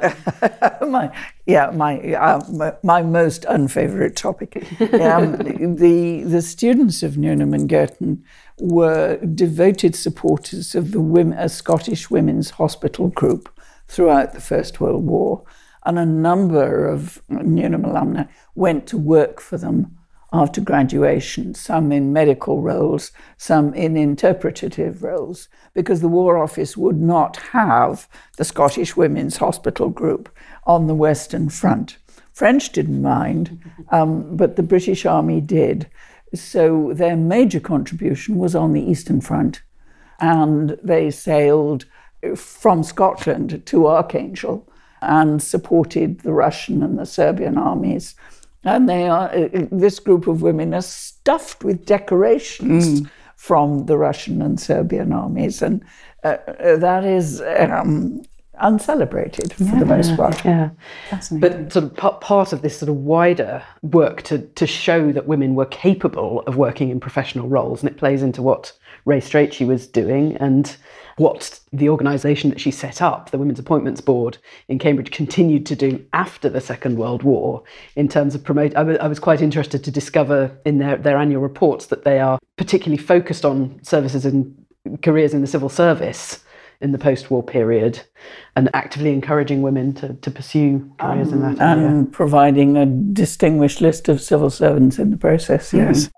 My most unfavourite topic. The students of Newnham and Girton were devoted supporters of a Scottish Women's Hospital group throughout the First World War, and a number of Newnham alumni went to work for them after graduation, some in medical roles, some in interpretative roles, because the War Office would not have the Scottish Women's Hospital group on the Western Front. French didn't mind, but the British Army did. So their major contribution was on the Eastern Front, and they sailed from Scotland to Archangel and supported the Russian and the Serbian armies. And this group of women are stuffed with decorations from the Russian and Serbian armies, and that is uncelebrated for the most part. Yeah, but sort of part of this sort of wider work to show that women were capable of working in professional roles, and it plays into what Ray Strachey was doing and what the organisation that she set up, the Women's Appointments Board in Cambridge, continued to do after the Second World War in terms of promote. I was quite interested to discover in their annual reports that they are particularly focused on services and careers in the civil service in the post-war period, and actively encouraging women to pursue careers in that area. And providing a distinguished list of civil servants in the process, yes.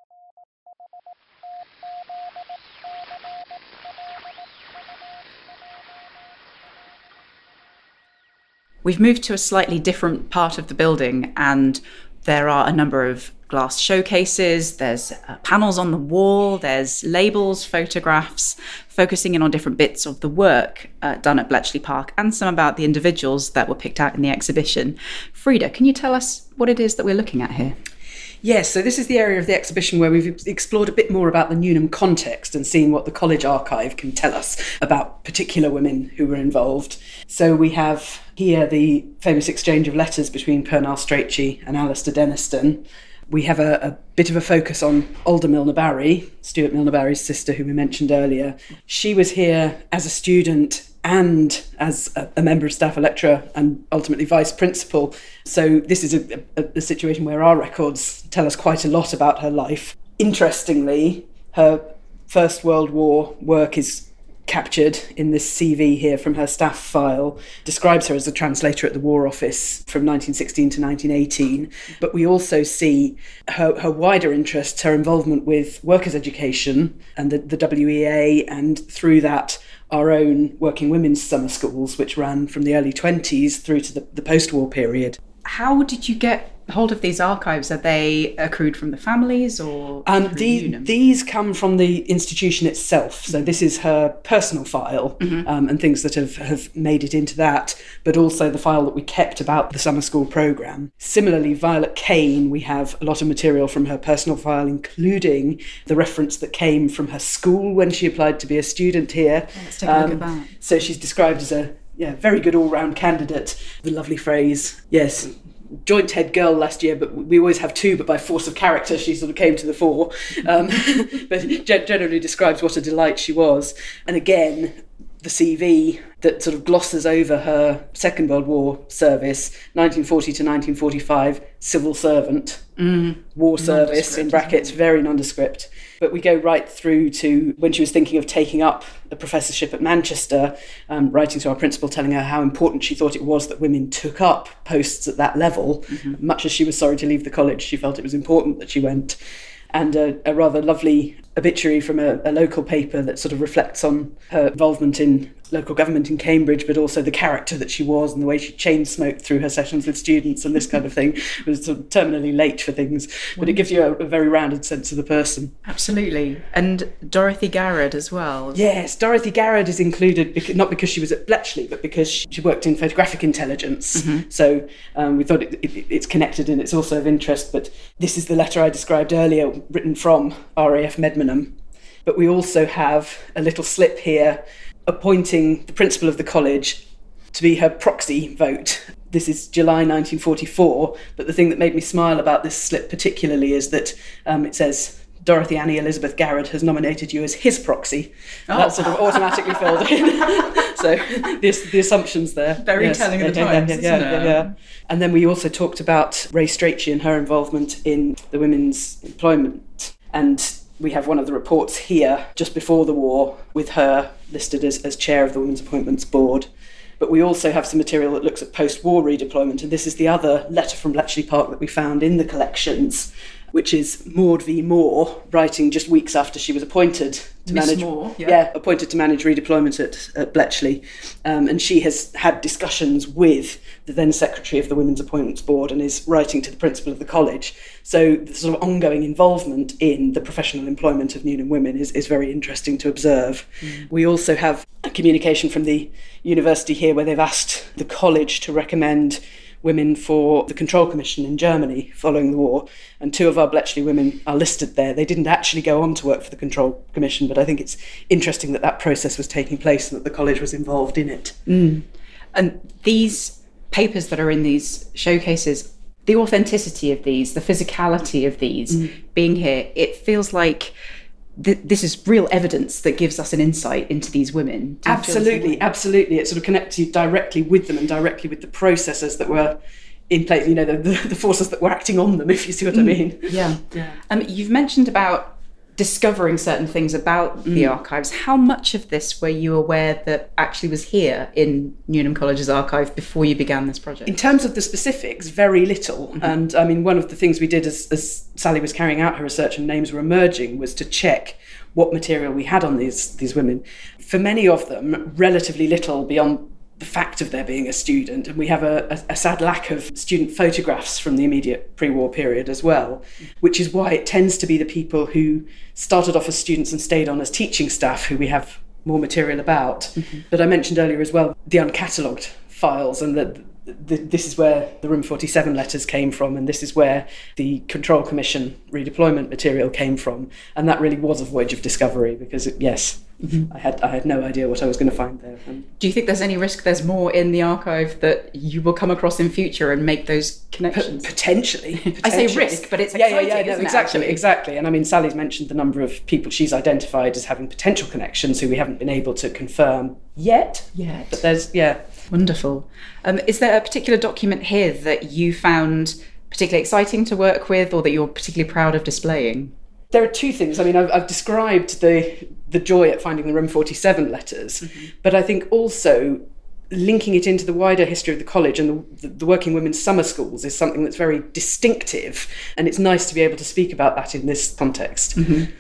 We've moved to a slightly different part of the building, and there are a number of glass showcases, there's panels on the wall, there's labels, photographs, focusing in on different bits of the work done at Bletchley Park, and some about the individuals that were picked out in the exhibition. Frida, can you tell us what it is that we're looking at here? Yes, so this is the area of the exhibition where we've explored a bit more about the Newnham context and seen what the college archive can tell us about particular women who were involved. So we have here the famous exchange of letters between Pernell Strachey and Alistair Denniston. We have a bit of a focus on Alda Milner-Barry, Stuart Milner-Barry's sister, who we mentioned earlier. She was here as a student and as a member of staff, a lecturer, and ultimately vice principal. So this is a situation where our records tell us quite a lot about her life. Interestingly, her First World War work is captured in this CV here from her staff file, describes her as a translator at the War Office from 1916 to 1918. But we also see her wider interests, her involvement with workers' education and the WEA, and through that our own working women's summer schools, which ran from the early 20s through to the post-war period. How did you get hold of these archives? Are they accrued from the families or these come from the institution itself. So this is her personal file, and things that have made it into that, but also the file that we kept about the summer school programme. Similarly, Violet Kane, we have a lot of material from her personal file, including the reference that came from her school when she applied to be a student here. Let's take a look at that. So she's described as a very good all-round candidate. The lovely phrase, yes, joint head girl last year, but we always have two, but by force of character she sort of came to the fore. But generally describes what a delight she was. And again, the CV that sort of glosses over her Second World War service, 1940 to 1945, civil servant, war service, in brackets, very nondescript. But we go right through to when she was thinking of taking up a professorship at Manchester, writing to our principal telling her how important she thought it was that women took up posts at that level. Much as she was sorry to leave the college, she felt it was important that she went. And a rather lovely obituary from a local paper that sort of reflects on her involvement in local government in Cambridge, but also the character that she was and the way she chain smoked through her sessions with students and this kind of thing. It was sort of terminally late for things, but it gives you a very rounded sense of the person. Absolutely. And Dorothy Garrard as well. Yes, Dorothy Garrard is included, not because she was at Bletchley, but because she worked in photographic intelligence. So we thought it's connected and it's also of interest. But this is the letter I described earlier, written from RAF Medmenham. But we also have a little slip here appointing the principal of the college to be her proxy vote. This is July 1944, but the thing that made me smile about this slip particularly is that it says, Dorothy Annie Elizabeth Garrard has nominated you as his proxy. That's sort of automatically filled in. So the assumption's there. Very telling of the times, isn't it? Yeah. And then we also talked about Ray Strachey and her involvement in the women's employment. And we have one of the reports here just before the war with her listed as chair of the Women's Appointments Board. But we also have some material that looks at post-war redeployment, and this is the other letter from Bletchley Park that we found in the collections, which is Maud V. Moore, writing just weeks after she was appointed to appointed to manage redeployment at Bletchley. And she has had discussions with the then Secretary of the Women's Appointments Board and is writing to the principal of the college. So the sort of ongoing involvement in the professional employment of Newnham women is very interesting to observe. We also have a communication from the university here where they've asked the college to recommend women for the Control Commission in Germany following the war, and two of our Bletchley women are listed there. They didn't actually go on to work for the Control Commission, but I think it's interesting that process was taking place and that the college was involved in it. And these papers that are in these showcases, the authenticity of these, the physicality of these being here, it feels like this is real evidence that gives us an insight into these women. Absolutely. It sort of connects you directly with them and directly with the processes that were in place, the forces that were acting on them, if you see what I mean. Yeah. You've mentioned about discovering certain things about the archives. How much of this were you aware that actually was here in Newnham College's archive before you began this project? In terms of the specifics, very little. And I mean, one of the things we did as Sally was carrying out her research and names were emerging was to check what material we had on these women. For many of them, relatively little beyond the fact of their being a student, and we have a sad lack of student photographs from the immediate pre-war period as well, which is why it tends to be the people who started off as students and stayed on as teaching staff who we have more material about. But I mentioned earlier as well the uncatalogued files, and that this is where the Room 47 letters came from, and this is where the Control Commission redeployment material came from, and that really was a voyage of discovery because, I had no idea what I was going to find there. Do you think there's any risk there's more in the archive that you will come across in future and make those connections? Potentially. I say risk, but it's exciting, isn't it, exactly. And I mean, Sally's mentioned the number of people she's identified as having potential connections who we haven't been able to confirm yet. But there's, Wonderful. Is there a particular document here that you found particularly exciting to work with or that you're particularly proud of displaying? There are two things. I mean, I've described the joy at finding the Room 47 letters, but I think also linking it into the wider history of the college and the working women's summer schools is something that's very distinctive, and it's nice to be able to speak about that in this context.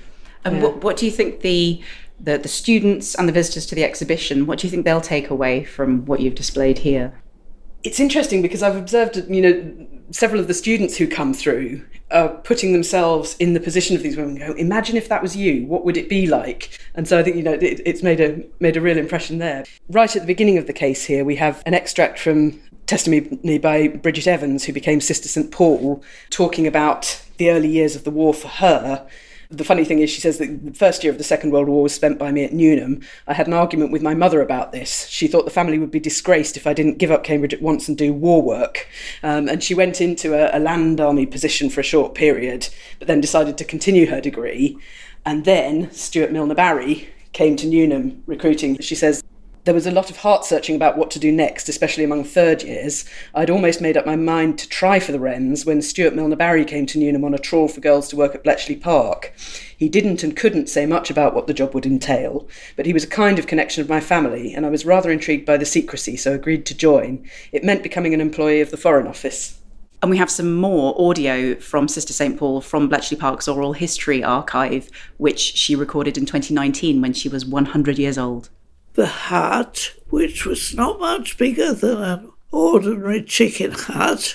And what do you think the students and the visitors to the exhibition, what do you think they'll take away from what you've displayed here? It's interesting because I've observed, several of the students who come through are putting themselves in the position of these women and go, imagine if that was you, what would it be like? And so I think, it's made a real impression there. Right at the beginning of the case here, we have an extract from testimony by Bridget Evans, who became Sister St. Paul, talking about the early years of the war for her. The funny thing is, she says that the first year of the Second World War was spent by me at Newnham. I had an argument with my mother about this. She thought the family would be disgraced if I didn't give up Cambridge at once and do war work. And she went into a land army position for a short period, but then decided to continue her degree. And then Stuart Milner Barry came to Newnham recruiting. She says, there was a lot of heart-searching about what to do next, especially among third years. I'd almost made up my mind to try for the Wrens when Stuart Milner Barry came to Newnham on a trawl for girls to work at Bletchley Park. He didn't and couldn't say much about what the job would entail, but he was a kind of connection of my family, and I was rather intrigued by the secrecy, so agreed to join. It meant becoming an employee of the Foreign Office. And we have some more audio from Sister St. Paul from Bletchley Park's Oral History Archive, which she recorded in 2019 when she was 100 years old. The hut, which was not much bigger than an ordinary chicken hut,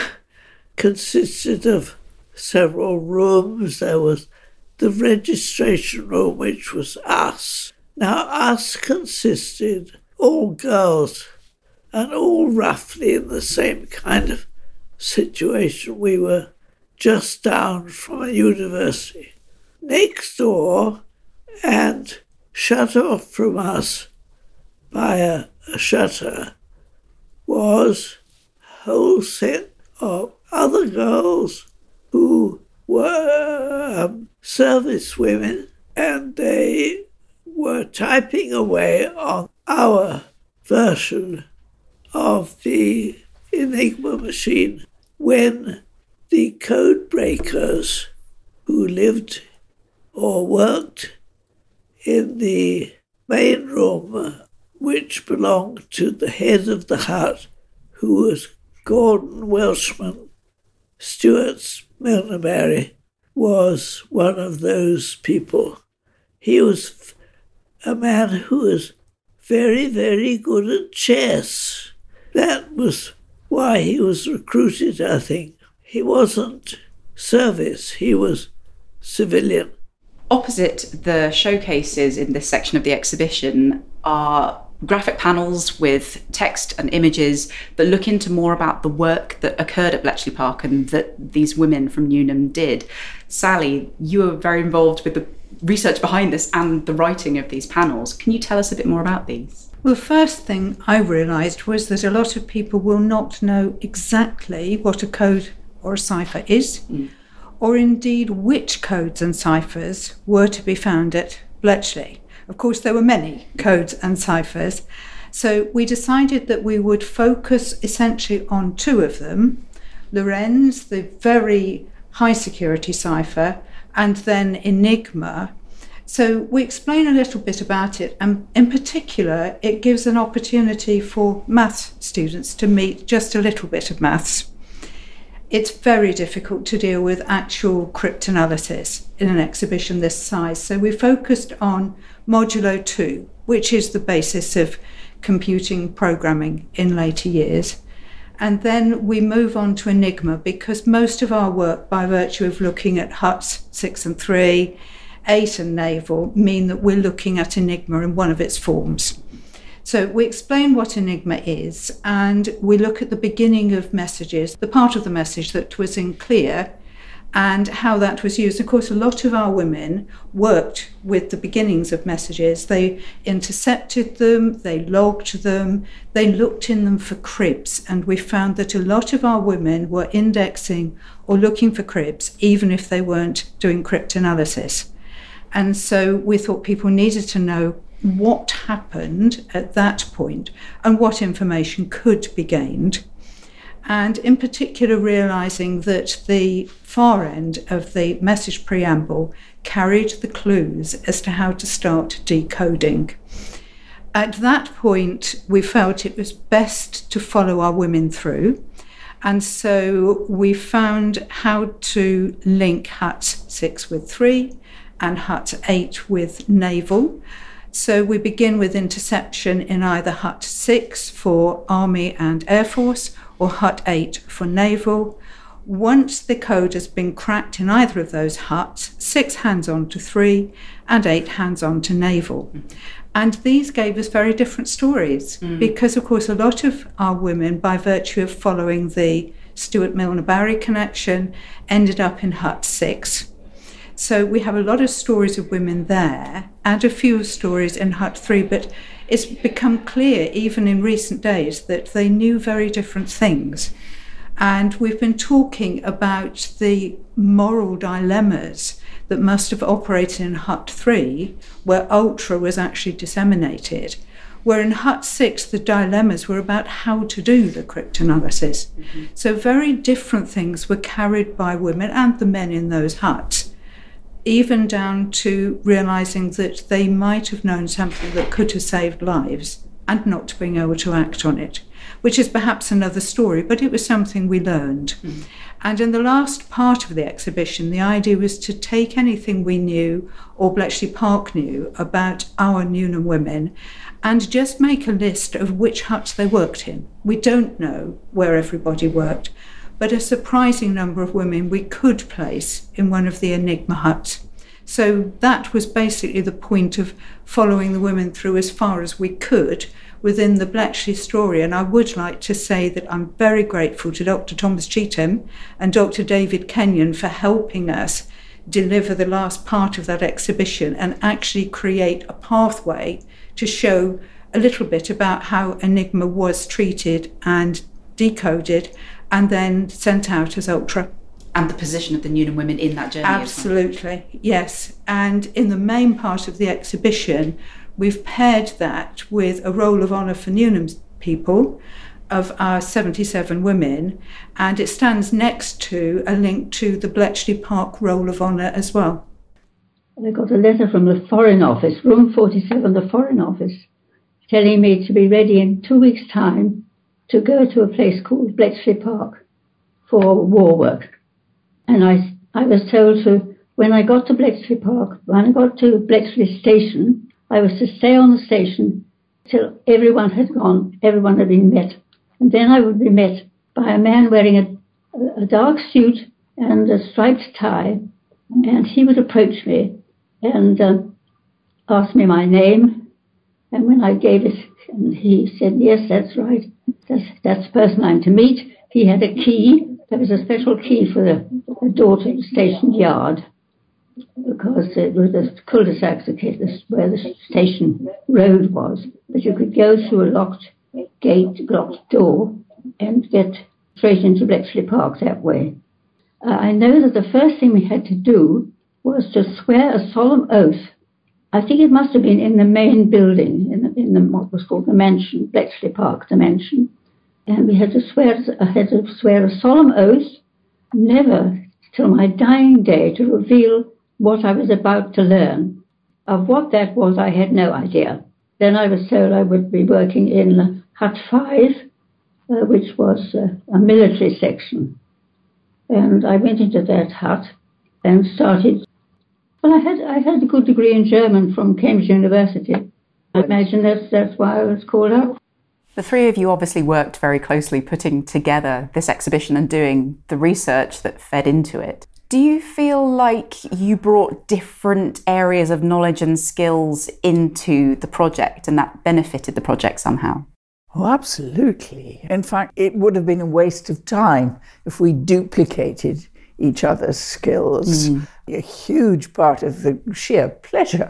consisted of several rooms. There was the registration room, which was us. Now, us consisted all girls and all roughly in the same kind of situation. We were just down from a university. Next door, and shut off from us by a shutter, was a whole set of other girls who were service women, and they were typing away on our version of the Enigma machine when the code breakers who lived or worked in the main room, which belonged to the head of the hut, who was Gordon Welshman. Stuart Milner Barry was one of those people. He was a man who was very, very good at chess. That was why he was recruited, I think. He wasn't service, he was civilian. Opposite the showcases in this section of the exhibition are graphic panels with text and images that look into more about the work that occurred at Bletchley Park and that these women from Newnham did. Sally, you were very involved with the research behind this and the writing of these panels. Can you tell us a bit more about these? Well, the first thing I realised was that a lot of people will not know exactly what a code or a cipher is, or indeed which codes and ciphers were to be found at Bletchley. Of course, there were many codes and ciphers, so we decided that we would focus essentially on two of them, Lorenz, the very high security cipher, and then Enigma. So we explain a little bit about it, and in particular, it gives an opportunity for maths students to meet just a little bit of maths. It's very difficult to deal with actual cryptanalysis in an exhibition this size. So we focused on Modulo 2, which is the basis of computing programming in later years. And then we move on to Enigma, because most of our work, by virtue of looking at HUTs 6 and 3, 8 and Naval, mean that we're looking at Enigma in one of its forms. So we explain what Enigma is, and we look at the beginning of messages, the part of the message that was in clear, and how that was used. Of course, a lot of our women worked with the beginnings of messages. They intercepted them, they logged them, they looked in them for cribs, and we found that a lot of our women were indexing or looking for cribs, even if they weren't doing cryptanalysis. And so we thought people needed to know what happened at that point and what information could be gained. And in particular, realising that the far end of the message preamble carried the clues as to how to start decoding. At that point, we felt it was best to follow our women through. And so we found how to link Hut 6 with 3 and Hut 8 with naval. So we begin with interception in either Hut 6 for Army and Air Force or Hut 8 for naval. Once the code has been cracked in either of those huts, 6 hands on to 3 and 8 hands on to naval. And these gave us very different stories because, of course, a lot of our women, by virtue of following the Stuart Milner-Barry connection, ended up in Hut 6. So we have a lot of stories of women there and a few stories in Hut 3, but it's become clear even in recent days that they knew very different things. And we've been talking about the moral dilemmas that must have operated in Hut 3, where Ultra was actually disseminated, where in Hut 6 the dilemmas were about how to do the cryptanalysis. So very different things were carried by women and the men in those huts, even down to realising that they might have known something that could have saved lives and not being able to act on it, which is perhaps another story, but it was something we learned. And in the last part of the exhibition, the idea was to take anything we knew or Bletchley Park knew about our Newnham women and just make a list of which huts they worked in. We don't know where everybody worked, but a surprising number of women we could place in one of the Enigma huts. So that was basically the point of following the women through as far as we could within the Bletchley story. And I would like to say that I'm very grateful to Dr. Thomas Cheetham and Dr. David Kenyon for helping us deliver the last part of that exhibition and actually create a pathway to show a little bit about how Enigma was treated and decoded and then sent out as Ultra. And the position of the Newnham women in that journey. Absolutely, yes. And in the main part of the exhibition, we've paired that with a roll of honour for Newnham people of our 77 women, and it stands next to a link to the Bletchley Park Roll of Honour as well. I got a letter from the Foreign Office, room 47, the Foreign Office, telling me to be ready in 2 weeks' time to go to a place called Bletchley Park for war work. And I was told to, when I got to Bletchley Park, when I got to Bletchley Station, I was to stay on the station till everyone had gone, everyone had been met. And then I would be met by a man wearing a dark suit and a striped tie, and he would approach me and ask me my name. And when I gave it, and he said, yes, that's right, that's the person I'm to meet. He had a key. There was a special key for the door to the station yard, because it was a cul-de-sac where the station road was. But you could go through a locked gate, locked door, and get straight into Bletchley Park that way. I know that the first thing we had to do was to swear a solemn oath. I think it must have been in the main building, in the what was called the mansion, Bletchley Park, the mansion. And we had to swear a solemn oath, never till my dying day to reveal what I was about to learn. Of what that was, I had no idea. Then I was told I would be working in Hut 5, which was a military section. And I went into that hut and started. Well, I had a good degree in German from Cambridge University. I imagine that's why I was called up. The three of you obviously worked very closely putting together this exhibition and doing the research that fed into it. Do you feel like you brought different areas of knowledge and skills into the project and that benefited the project somehow? Oh, absolutely. In fact, it would have been a waste of time if we duplicated each other's skills. A huge part of the sheer pleasure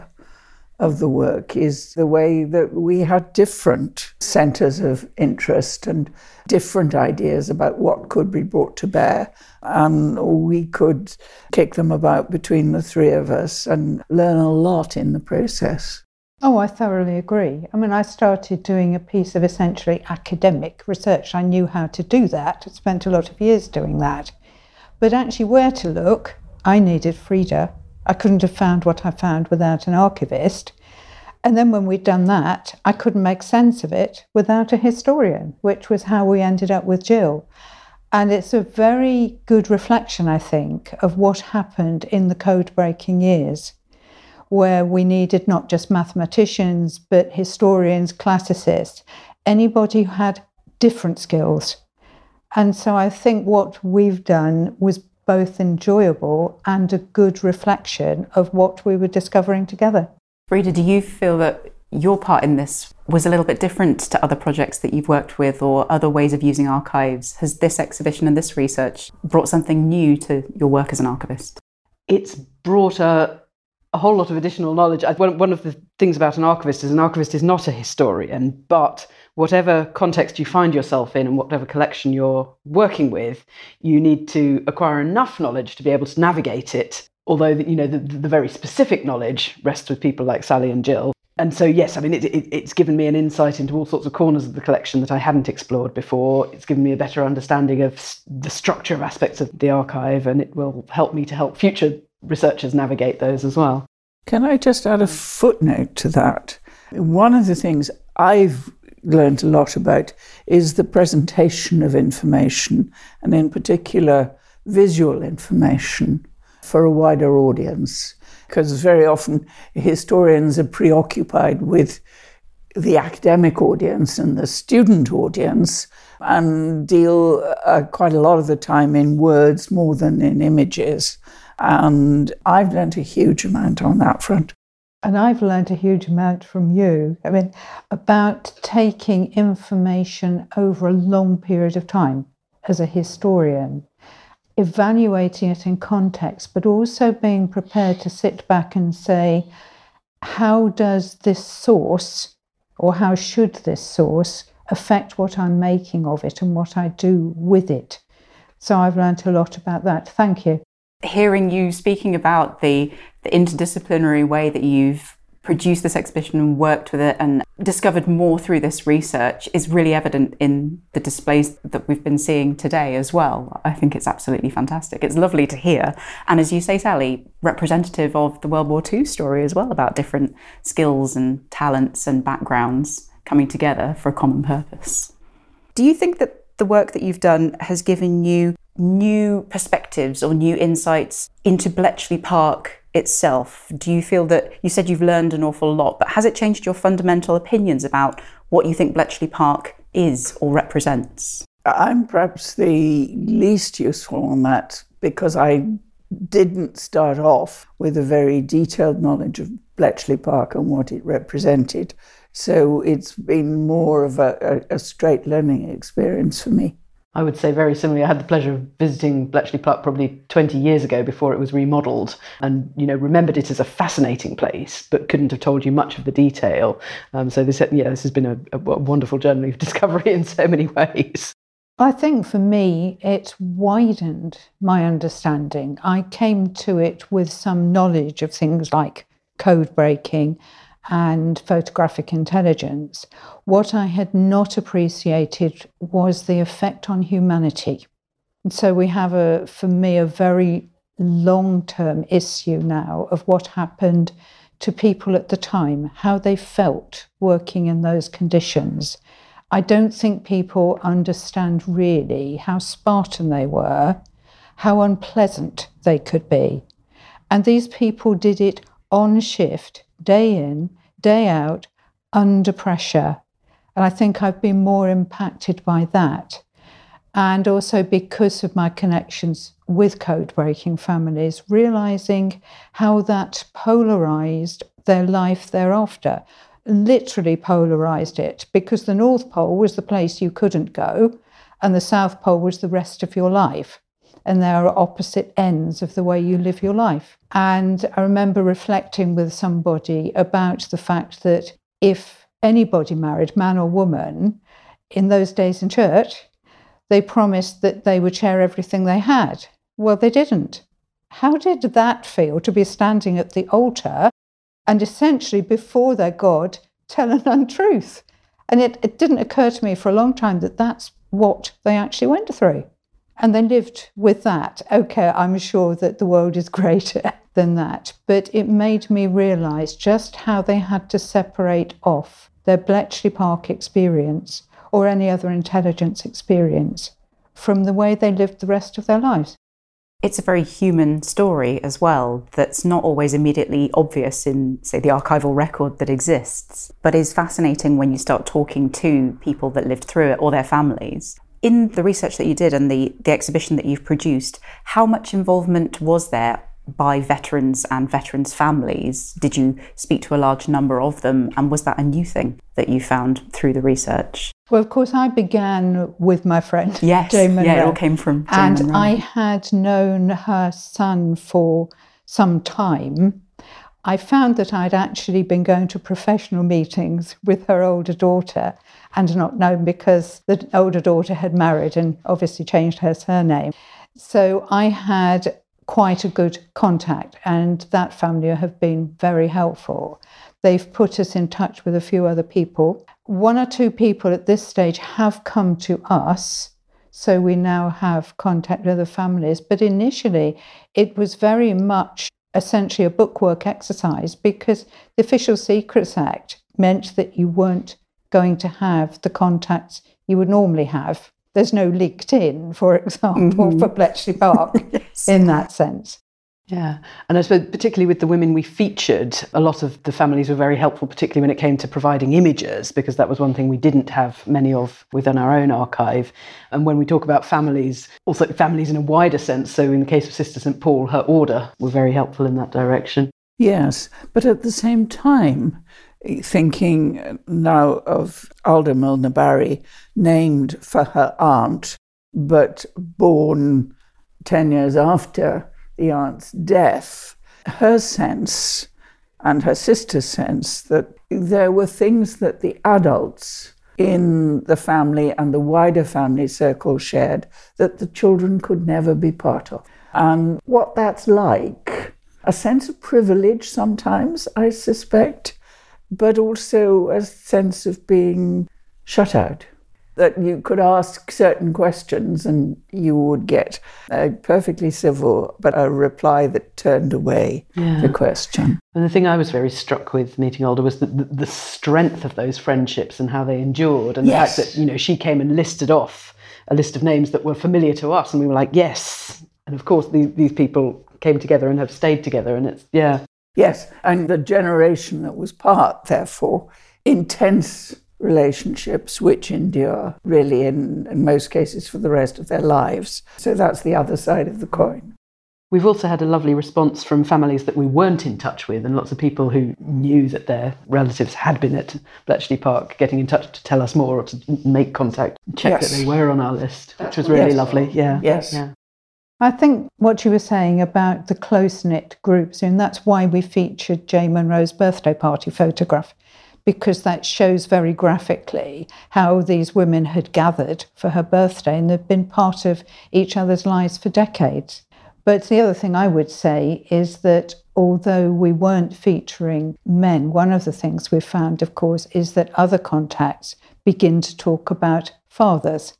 of the work is the way that we had different centres of interest and different ideas about what could be brought to bear. And we could kick them about between the three of us and learn a lot in the process. Oh, I thoroughly agree. I mean, I started doing a piece of essentially academic research. I knew how to do that. I spent a lot of years doing that. But actually where to look, I needed Frida. I couldn't have found what I found without an archivist. And then when we'd done that, I couldn't make sense of it without a historian, which was how we ended up with Jill. And it's a very good reflection, I think, of what happened in the code-breaking years, where we needed not just mathematicians, but historians, classicists, anybody who had different skills. And so I think what we've done was both enjoyable and a good reflection of what we were discovering together. Frida, do you feel that your part in this was a little bit different to other projects that you've worked with or other ways of using archives? Has this exhibition and this research brought something new to your work as an archivist? It's brought a whole lot of additional knowledge. One of the things about an archivist is not a historian, but whatever context you find yourself in and whatever collection you're working with, you need to acquire enough knowledge to be able to navigate it. Although, the very specific knowledge rests with people like Sally and Jill. And so, yes, I mean, it's given me an insight into all sorts of corners of the collection that I hadn't explored before. It's given me a better understanding of the structure of aspects of the archive, and it will help me to help future researchers navigate those as well. Can I just add a footnote to that? One of the things I've learned a lot about is the presentation of information, and in particular, visual information for a wider audience. Because very often historians are preoccupied with the academic audience and the student audience and deal quite a lot of the time in words more than in images. And I've learned a huge amount on that front. And I've learned a huge amount from you. I mean, about taking information over a long period of time as a historian, evaluating it in context, but also being prepared to sit back and say, how does this source, or how should this source affect what I'm making of it and what I do with it? So I've learned a lot about that. Thank you. Hearing you speaking about the interdisciplinary way that you've produced this exhibition and worked with it and discovered more through this research is really evident in the displays that we've been seeing today as well. I think it's absolutely fantastic. It's lovely to hear. And as you say, Sally, representative of the World War II story as well, about different skills and talents and backgrounds coming together for a common purpose. Do you think that the work that you've done has given you new perspectives or new insights into Bletchley Park itself? Do you feel that, you said you've learned an awful lot, but has it changed your fundamental opinions about what you think Bletchley Park is or represents? I'm perhaps the least useful on that because I didn't start off with a very detailed knowledge of Bletchley Park and what it represented. So it's been more of a straight learning experience for me. I would say very similarly. I had the pleasure of visiting Bletchley Park probably 20 years ago before it was remodelled, and remembered it as a fascinating place, but couldn't have told you much of the detail. So this has been a wonderful journey of discovery in so many ways. I think for me, it widened my understanding. I came to it with some knowledge of things like code breaking and photographic intelligence. What I had not appreciated was the effect on humanity. And so we have, for me, a very long-term issue now of what happened to people at the time, how they felt working in those conditions. I don't think people understand really how Spartan they were, how unpleasant they could be. And these people did it on shift, day in, day out, under pressure. And I think I've been more impacted by that. And also because of my connections with code-breaking families, realising how that polarised their life thereafter. Literally polarised it, because the North Pole was the place you couldn't go, and the South Pole was the rest of your life. and they are opposite ends of the way you live your life. And I remember reflecting with somebody about the fact that if anybody married, man or woman, in those days in church, they promised that they would share everything they had. Well, they didn't. How did that feel, to be standing at the altar and essentially before their God tell an untruth? And it didn't occur to me for a long time that that's what they actually went through. And they lived with that. Okay, I'm sure that the world is greater than that. But it made me realise just how they had to separate off their Bletchley Park experience or any other intelligence experience from the way they lived the rest of their lives. It's a very human story as well that's not always immediately obvious in, say, the archival record that exists, but is fascinating when you start talking to people that lived through it or their families. In the research that you did and the exhibition that you've produced, how much involvement was there by veterans and veterans' families? Did you speak to a large number of them, and was that a new thing that you found through the research? Well, of course, I began with my friend, yes, Jane Monroe. Yeah, it all came from Jane and Monroe. I had known her son for some time. I found that I'd actually been going to professional meetings with her older daughter and not known because the older daughter had married and obviously changed her surname. So I had quite a good contact, and that family have been very helpful. They've put us in touch with a few other people. One or two people at this stage have come to us, so we now have contact with other families. But initially, it was very much essentially a bookwork exercise because the Official Secrets Act meant that you weren't going to have the contacts you would normally have. There's no LinkedIn, for example, for Bletchley Park in that sense. Yeah, and I suppose particularly with the women we featured, a lot of the families were very helpful, particularly when it came to providing images, because that was one thing we didn't have many of within our own archive. And when we talk about families, also families in a wider sense, so in the case of Sister St. Paul, her order were very helpful in that direction. Yes, but at the same time, thinking now of Alda Milner Barry, named for her aunt, but born 10 years after the aunt's death, her sense and her sister's sense that there were things that the adults in the family and the wider family circle shared that the children could never be part of. And what that's like, a sense of privilege sometimes, I suspect, but also a sense of being shut out. That you could ask certain questions and you would get a perfectly civil, but a reply that turned away the question. And the thing I was very struck with meeting Alda was the strength of those friendships and how they endured, and the fact that, you know, she came and listed off a list of names that were familiar to us, and we were like, yes. And of course, these people came together and have stayed together, and it's, Yes, and the generation that was part, therefore, intense relationships which endure really in most cases for the rest of their lives. So that's the other side of the coin. We've also had a lovely response from families that we weren't in touch with, and lots of people who knew that their relatives had been at Bletchley Park getting in touch to tell us more or to make contact, check that they were on our list, which was really lovely. Yes. I think what you were saying about the close-knit groups, and that's why we featured Jane Monroe's birthday party photograph, because that shows very graphically how these women had gathered for her birthday and they'd been part of each other's lives for decades. But the other thing I would say is that although we weren't featuring men, one of the things we've found, of course, is that other contacts begin to talk about fathers.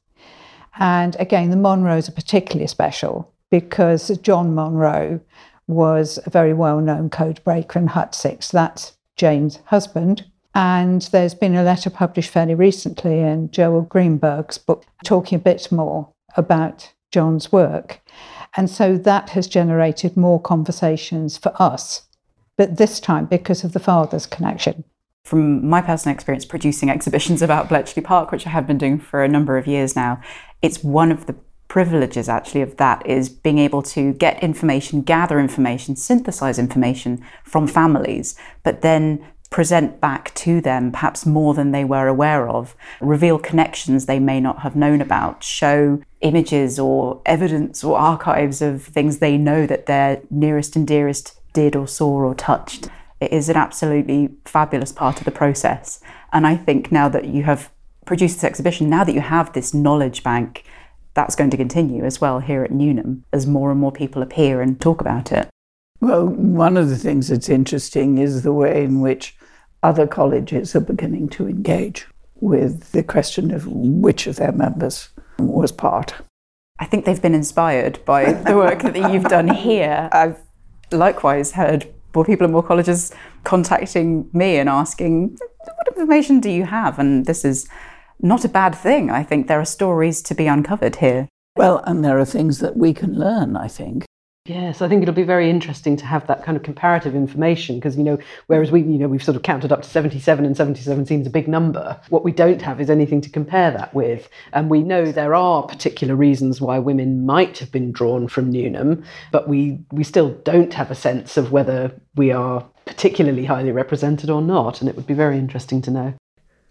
And again, the Monroes are particularly special because John Monroe was a very well-known code breaker in Hut 6. That's Jane's husband. And there's been a letter published fairly recently in Joel Greenberg's book talking a bit more about John's work. And so that has generated more conversations for us, but this time because of the father's connection. From my personal experience producing exhibitions about Bletchley Park, which I have been doing for a number of years now, it's one of the privileges actually of that is being able to get information, gather information, synthesize information from families, but then present back to them perhaps more than they were aware of, reveal connections they may not have known about, show images or evidence or archives of things they know that their nearest and dearest did or saw or touched. It is an absolutely fabulous part of the process. And I think now that you have produced this exhibition, now that you have this knowledge bank, that's going to continue as well here at Newnham as more and more people appear and talk about it. Well, one of the things that's interesting is the way in which other colleges are beginning to engage with the question of which of their members was part. I think they've been inspired by the work that you've done here. I've likewise heard more people in more colleges contacting me and asking, what information do you have? And this is not a bad thing. I think there are stories to be uncovered here. Well, and there are things that we can learn, I think. Yes, I think it'll be very interesting to have that kind of comparative information because, whereas we've sort of counted up to 77 and 77 seems a big number, what we don't have is anything to compare that with. And we know there are particular reasons why women might have been drawn from Newnham, but we still don't have a sense of whether we are particularly highly represented or not. And it would be very interesting to know.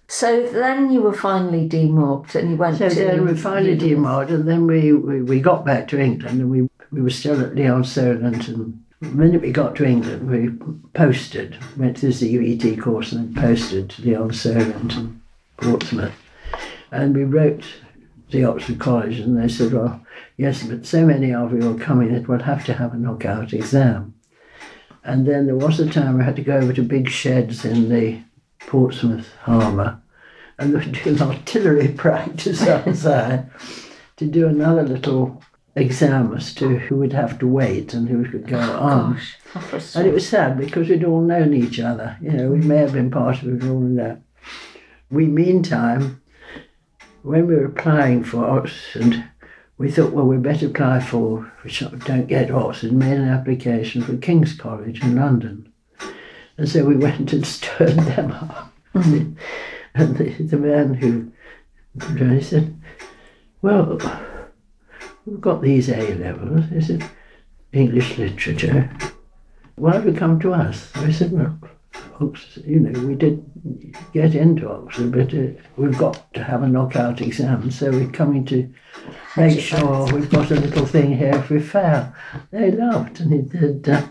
So then you were finally demobbed and you went to... So then we finally demobbed and then we got back to England and we were still at Leon Solent, and the minute we got to England we posted, went to the UET course and then posted to Leon Solent and Portsmouth. And we wrote the Oxford College and they said, well, yes, but so many of you are coming that we'll have to have a knockout exam. And then there was a time we had to go over to big sheds in the Portsmouth Harbour and they were doing artillery practice outside to do another little exam as to who would have to wait and who could go on. Gosh, and it was sad because we'd all known each other. We may have been part of it all in that. Meantime, when we were applying for Oxford, we thought, well, we'd better apply for, which don't get Oxford, made an application for King's College in London. And so we went and stirred them up. And the man who said, well, we've got these A-levels. He said, English literature. Why have you come to us? I said, well, Oxford, we did get into Oxford, but we've got to have a knockout exam, so we're coming to make sure we've got a little thing here if we fail. They laughed, and he said,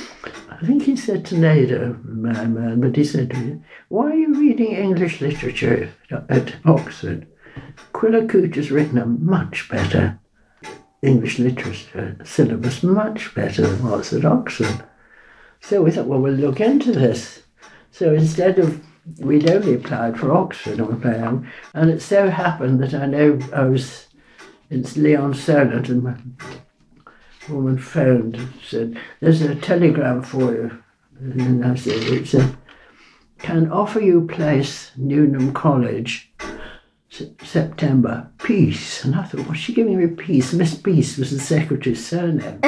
I think he said to Nader, my man, but he said to me, why are you reading English literature at Oxford? Quiller Couch has written a much better English literature syllabus, much better than what's at Oxford. So we thought, well, we'll look into this. So instead of, we'd only applied for Oxford on plan, and it so happened that I know it's Leon Solent, and my woman phoned and said, there's a telegram for you. And I said, it said, can offer you place Newnham College, September, Peace. And I thought, what's she giving me Peace? Miss Peace was the secretary's surname.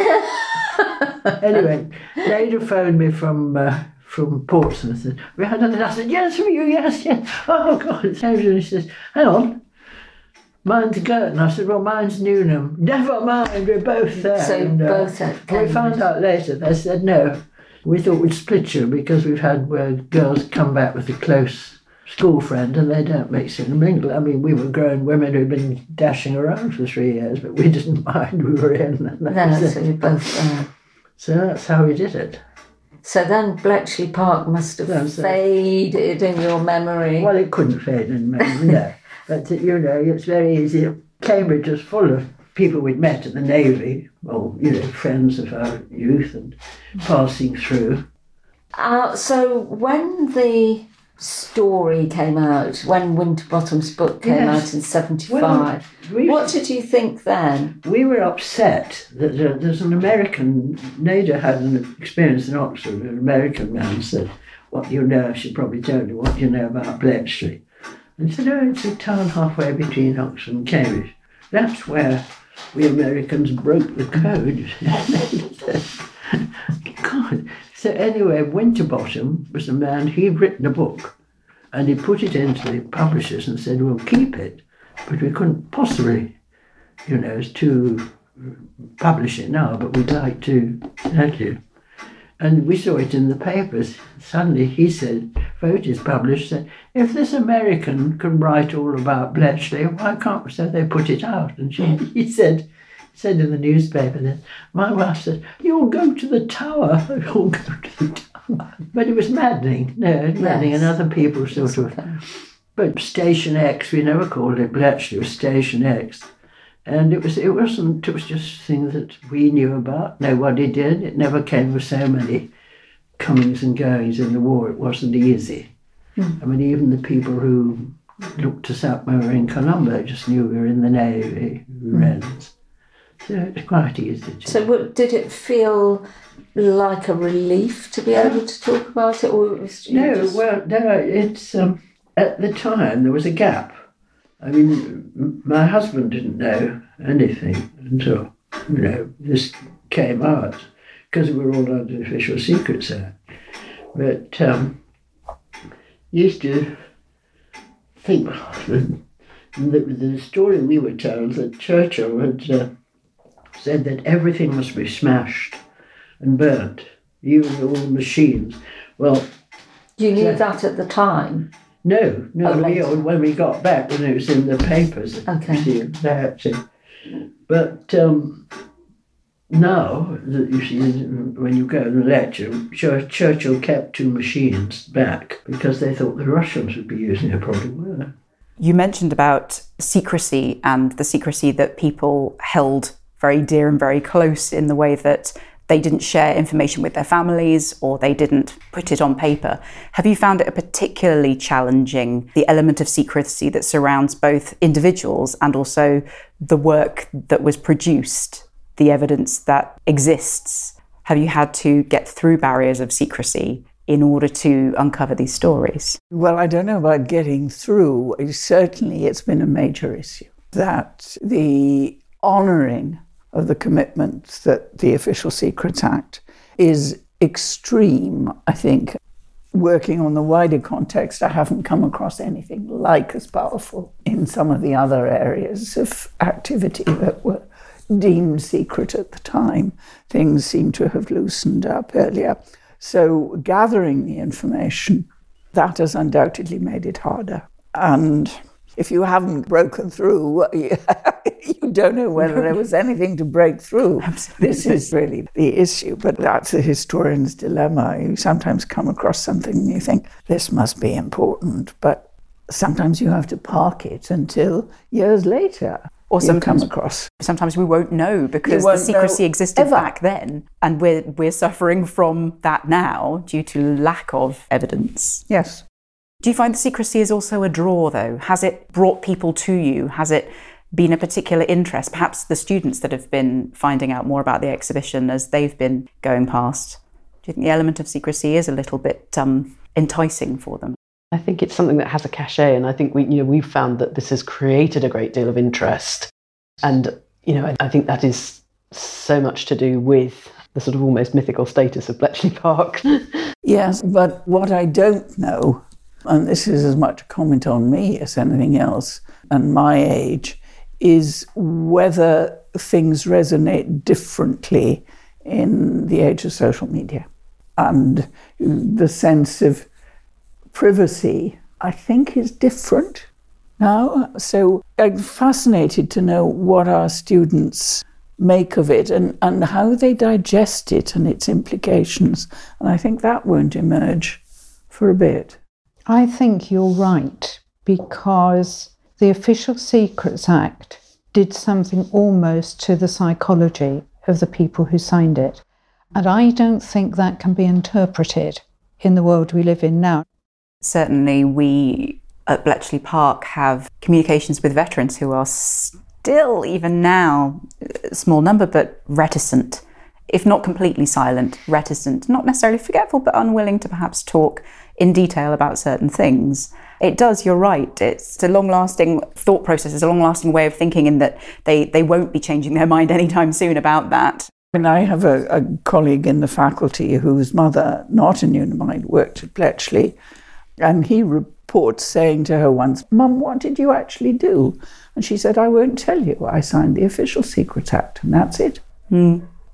Anyway, later phoned me from Portsmouth. And we had another. I said, yes, for you, yes. Oh, God. And he says, hang on, mine's Girton. I said, well, mine's Newnham. Never mind, we're both there. So and, both at Cambridge. We found out later, they said, no, we thought we'd split you because we've had where girls come back with a close school friend and they don't mix and mingle. I mean, we were grown women who'd been dashing around for 3 years, but we didn't mind, we were in. So you both... So that's how we did it. So then Bletchley Park must have faded in your memory. Well, it couldn't fade in memory, no. But, it's very easy. Cambridge was full of people we'd met at the Navy, or, friends of our youth and passing through. So when the story came out, when Winterbottom's book came out in 75, what did you think then? We were upset that there's an American, Nader had an experience in Oxford, an American man said, what you know, I should probably tell you what you know about Bletchley. And he said, oh, it's a town halfway between Oxford and Cambridge. That's where we Americans broke the code. God. So anyway, Winterbottom was a man, he'd written a book and he put it into the publishers and said, we'll keep it, but we couldn't possibly, to publish it now, but we'd like to thank you. And we saw it in the papers. Suddenly he said, photos published, said, if this American can write all about Bletchley, why can't we? So they put it out. And he said in the newspaper that my wife said, you'll go to the Tower. You'll go to the Tower. But it was maddening. No, it was maddening. And other people sort of... But Station X, we never called it Bletchley, it was Station X. And it was just things that we knew about. Nobody did. It never came with so many comings and goings in the war. It wasn't easy. I mean, even the people who looked us up when we were in Colombo just knew we were in the Navy, Wrens. So it's quite easy. So did it feel like a relief to be able to talk about it? Or it was it's... at the time, there was a gap. I mean, my husband didn't know anything until, this came out, because we were all under the Official Secrets Act. But used to think, the story we were told that Churchill had said that everything must be smashed and burnt, even all the machines. Well, you knew that at the time? No, when we got back, when it was in the papers. Okay. But now, you see, when you go and lecture, Churchill kept 2 machines back because they thought the Russians would be using it, probably were. You mentioned about secrecy and the secrecy that people held very dear and very close in the way that they didn't share information with their families or they didn't put it on paper. Have you found it a particularly challenging, the element of secrecy that surrounds both individuals and also the work that was produced, the evidence that exists? Have you had to get through barriers of secrecy in order to uncover these stories? Well, I don't know about getting through. Certainly it's been a major issue that the honouring of the commitments that the Official Secrets Act is extreme, I think. Working on the wider context, I haven't come across anything like as powerful in some of the other areas of activity that were deemed secret at the time. Things seem to have loosened up earlier. So gathering the information, that has undoubtedly made it harder. And if you haven't broken through, you don't know whether there was anything to break through. Absolutely. This is really the issue, but that's a historian's dilemma. You sometimes come across something and you think, this must be important, but sometimes you have to park it until years later. Or sometimes we won't know because the secrecy existed back then, and we're suffering from that now due to lack of evidence. Yes. Do you find the secrecy is also a draw, though? Has it brought people to you? Has it been a particular interest? Perhaps the students that have been finding out more about the exhibition as they've been going past. Do you think the element of secrecy is a little bit enticing for them? I think it's something that has a cachet, and I think we've found that this has created a great deal of interest. And, I think that is so much to do with the sort of almost mythical status of Bletchley Park. Yes, but what I don't know, and this is as much a comment on me as anything else, and my age, is whether things resonate differently in the age of social media. And the sense of privacy, I think, is different now. So I'm fascinated to know what our students make of it and how they digest it and its implications. And I think that won't emerge for a bit. I think you're right, because the Official Secrets Act did something almost to the psychology of the people who signed it. And I don't think that can be interpreted in the world we live in now. Certainly we at Bletchley Park have communications with veterans who are still, even now, a small number, but reticent, if not completely silent, reticent, not necessarily forgetful, but unwilling to perhaps talk in detail about certain things. It does, you're right, it's a long-lasting thought process, it's a long-lasting way of thinking in that they won't be changing their mind anytime soon about that. And I have a colleague in the faculty whose mother, not a Newnhamite, worked at Bletchley, and he reports saying to her once, "Mum, what did you actually do?" And she said, "I won't tell you. I signed the Official Secrets Act, and that's it."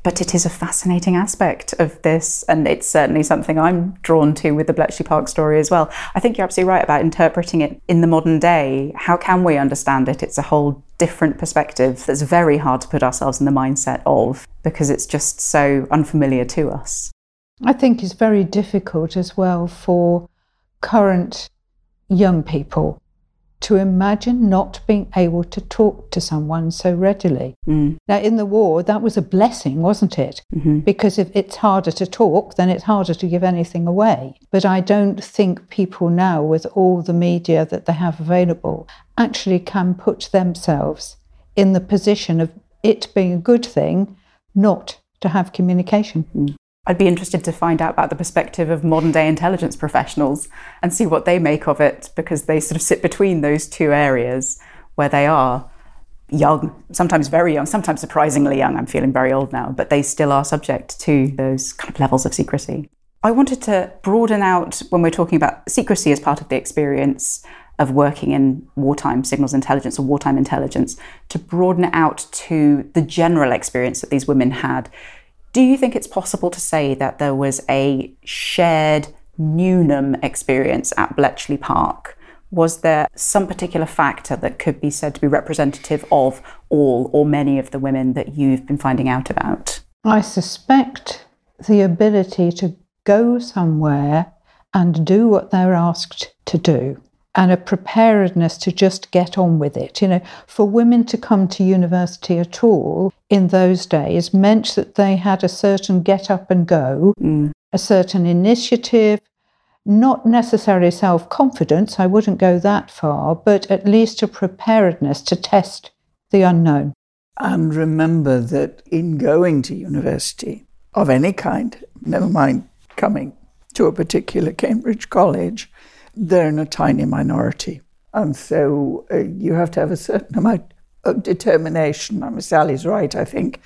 But it is a fascinating aspect of this, and it's certainly something I'm drawn to with the Bletchley Park story as well. I think you're absolutely right about interpreting it in the modern day. How can we understand it? It's a whole different perspective that's very hard to put ourselves in the mindset of, because it's just so unfamiliar to us. I think it's very difficult as well for current young people to imagine not being able to talk to someone so readily. Now, in the war, that was a blessing, wasn't it? Because if it's harder to talk, then it's harder to give anything away. But I don't think people now, with all the media that they have available, actually can put themselves in the position of it being a good thing not to have communication. I'd be interested to find out about the perspective of modern day intelligence professionals and see what they make of it, because they sort of sit between those two areas where they are young, sometimes very young, sometimes surprisingly young. I'm feeling very old now, but they still are subject to those kind of levels of secrecy. I wanted to broaden out, when we're talking about secrecy as part of the experience of working in wartime signals intelligence or wartime intelligence, to broaden it out to the general experience that these women had. Do you think it's possible to say that there was a shared Newnham experience at Bletchley Park? Was there some particular factor that could be said to be representative of all or many of the women that you've been finding out about? I suspect the ability to go somewhere and do what they're asked to do, and a preparedness to just get on with it. You know, for women to come to university at all in those days meant that they had a certain get up and go, a certain initiative, not necessarily self-confidence, I wouldn't go that far, but at least a preparedness to test the unknown. And remember that in going to university of any kind, never mind coming to a particular Cambridge college, they're in a tiny minority. And so you have to have a certain amount of determination. I mean, Sally's right, I think,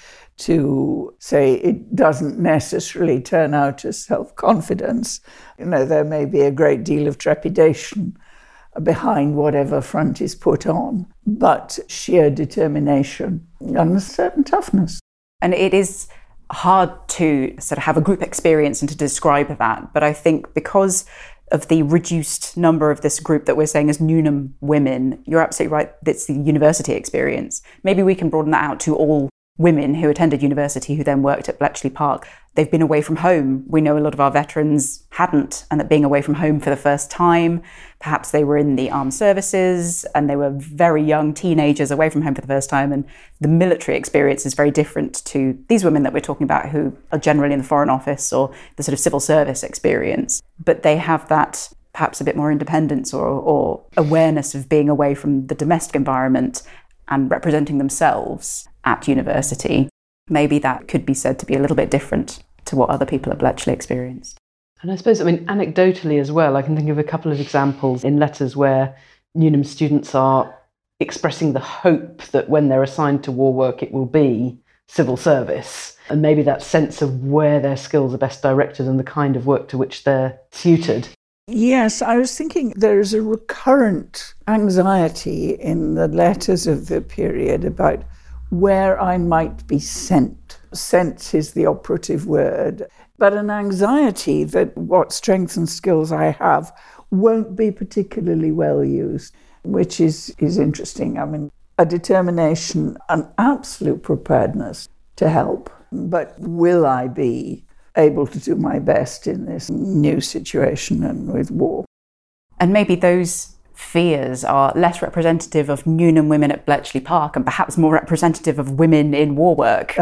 to say it doesn't necessarily turn out as self-confidence. You know, there may be a great deal of trepidation behind whatever front is put on, but sheer determination and a certain toughness. And it is hard to sort of have a group experience and to describe that. But I think because of the reduced number of this group that we're saying is Newnham women, you're absolutely right, it's the university experience. Maybe we can broaden that out to all women who attended university who then worked at Bletchley Park. They've been away from home. We know a lot of our veterans hadn't, and that being away from home for the first time, perhaps they were in the armed services and they were very young teenagers away from home for the first time, and the military experience is very different to these women that we're talking about who are generally in the Foreign Office or the sort of civil service experience. But they have that perhaps a bit more independence or awareness of being away from the domestic environment and representing themselves at university. Maybe that could be said to be a little bit different to what other people at Bletchley experienced. And I suppose, I mean, anecdotally as well, I can think of a couple of examples in letters where Newnham students are expressing the hope that when they're assigned to war work, it will be civil service. And maybe that sense of where their skills are best directed and the kind of work to which they're suited. Yes, I was thinking there's a recurrent anxiety in the letters of the period about where I might be sent. Sent is the operative word, but an anxiety that what strengths and skills I have won't be particularly well used, which is interesting. I mean, a determination, an absolute preparedness to help, but will I be able to do my best in this new situation and with war? And maybe those fears are less representative of Newnham women at Bletchley Park and perhaps more representative of women in war work.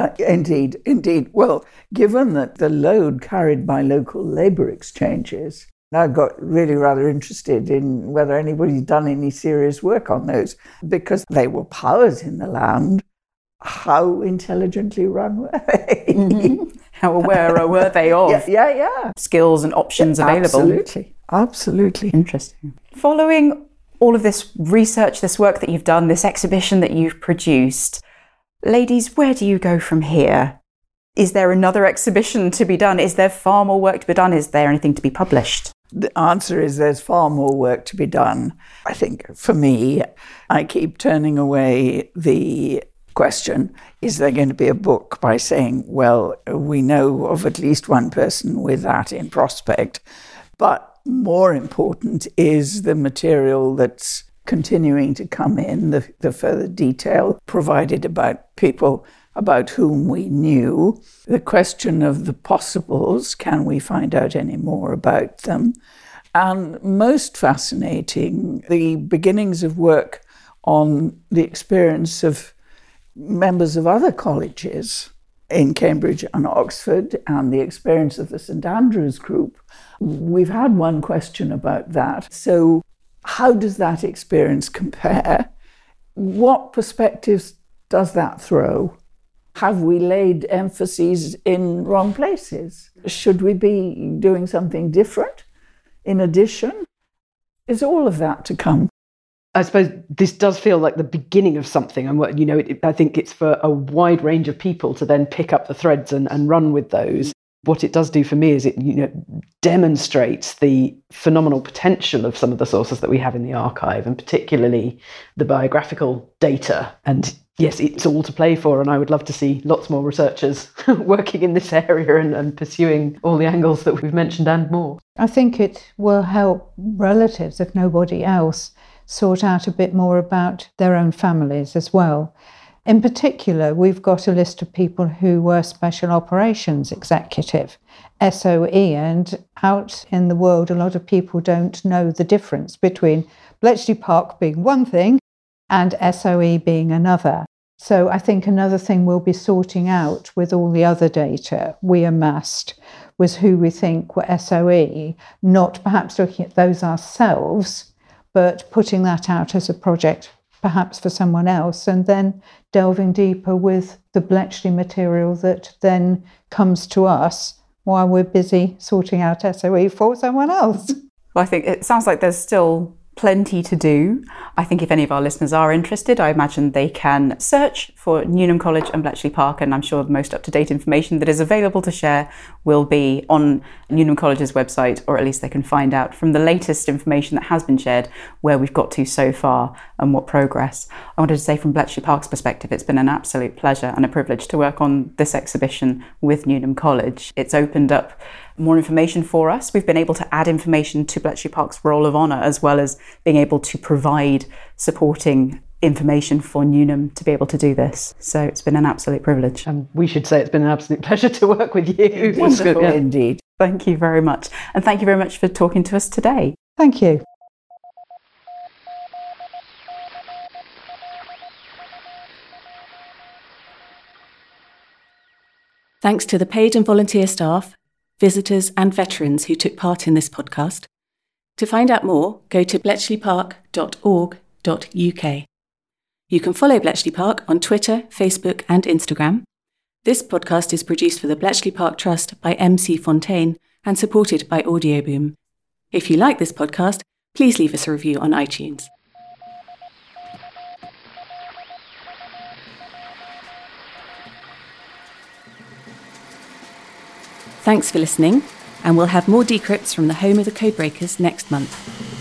Indeed. Well, given that the load carried by local labour exchanges, I got really rather interested in whether anybody's done any serious work on those, because they were powers in the land. How intelligently run were they? Mm-hmm. How aware were they of skills and options available? Absolutely. Interesting. Following all of this research, this work that you've done, this exhibition that you've produced, ladies, where do you go from here? Is there another exhibition to be done? Is there far more work to be done? Is there anything to be published? The answer is there's far more work to be done. I think for me, I keep turning away the question, is there going to be a book by saying, well, we know of at least one person with that in prospect? But more important is the material that's continuing to come in, the further detail provided about people about whom we knew, the question of the possibles, can we find out any more about them? And most fascinating, the beginnings of work on the experience of members of other colleges in Cambridge and Oxford, and the experience of the St Andrews group. We've had one question about that. So how does that experience compare? What perspectives does that throw? Have we laid emphases in wrong places? Should we be doing something different in addition? Is all of that to come? I suppose this does feel like the beginning of something. And, I think it's for a wide range of people to then pick up the threads and run with those. What it does do for me is it demonstrates the phenomenal potential of some of the sources that we have in the archive, and particularly the biographical data. And yes, it's all to play for, and I would love to see lots more researchers working in this area and pursuing all the angles that we've mentioned and more. I think it will help relatives, if nobody else, sort out a bit more about their own families as well. In particular, we've got a list of people who were Special Operations Executive, SOE, and out in the world, a lot of people don't know the difference between Bletchley Park being one thing and SOE being another. So I think another thing we'll be sorting out with all the other data we amassed was who we think were SOE, not perhaps looking at those ourselves, but putting that out as a project perhaps for someone else, and then delving deeper with the Bletchley material that then comes to us while we're busy sorting out SOE for someone else. Well, I think it sounds like there's still plenty to do. I think if any of our listeners are interested, I imagine they can search for Newnham College and Bletchley Park, and I'm sure the most up-to-date information that is available to share will be on Newnham College's website, or at least they can find out from the latest information that has been shared where we've got to so far and what progress. I wanted to say from Bletchley Park's perspective, it's been an absolute pleasure and a privilege to work on this exhibition with Newnham College. It's opened up more information for us. We've been able to add information to Bletchley Park's Roll of Honour, as well as being able to provide supporting information for Newnham to be able to do this. So it's been an absolute privilege. And we should say it's been an absolute pleasure to work with you. Wonderful indeed. Thank you very much. And thank you very much for talking to us today. Thank you. Thanks to the paid and volunteer staff, visitors and veterans who took part in this podcast. To find out more, go to bletchleypark.org.uk. You can follow Bletchley Park on Twitter, Facebook and Instagram. This podcast is produced for the Bletchley Park Trust by MC Fontaine and supported by Audioboom. If you like this podcast, please leave us a review on iTunes. Thanks for listening, and we'll have more decrypts from the home of the Codebreakers next month.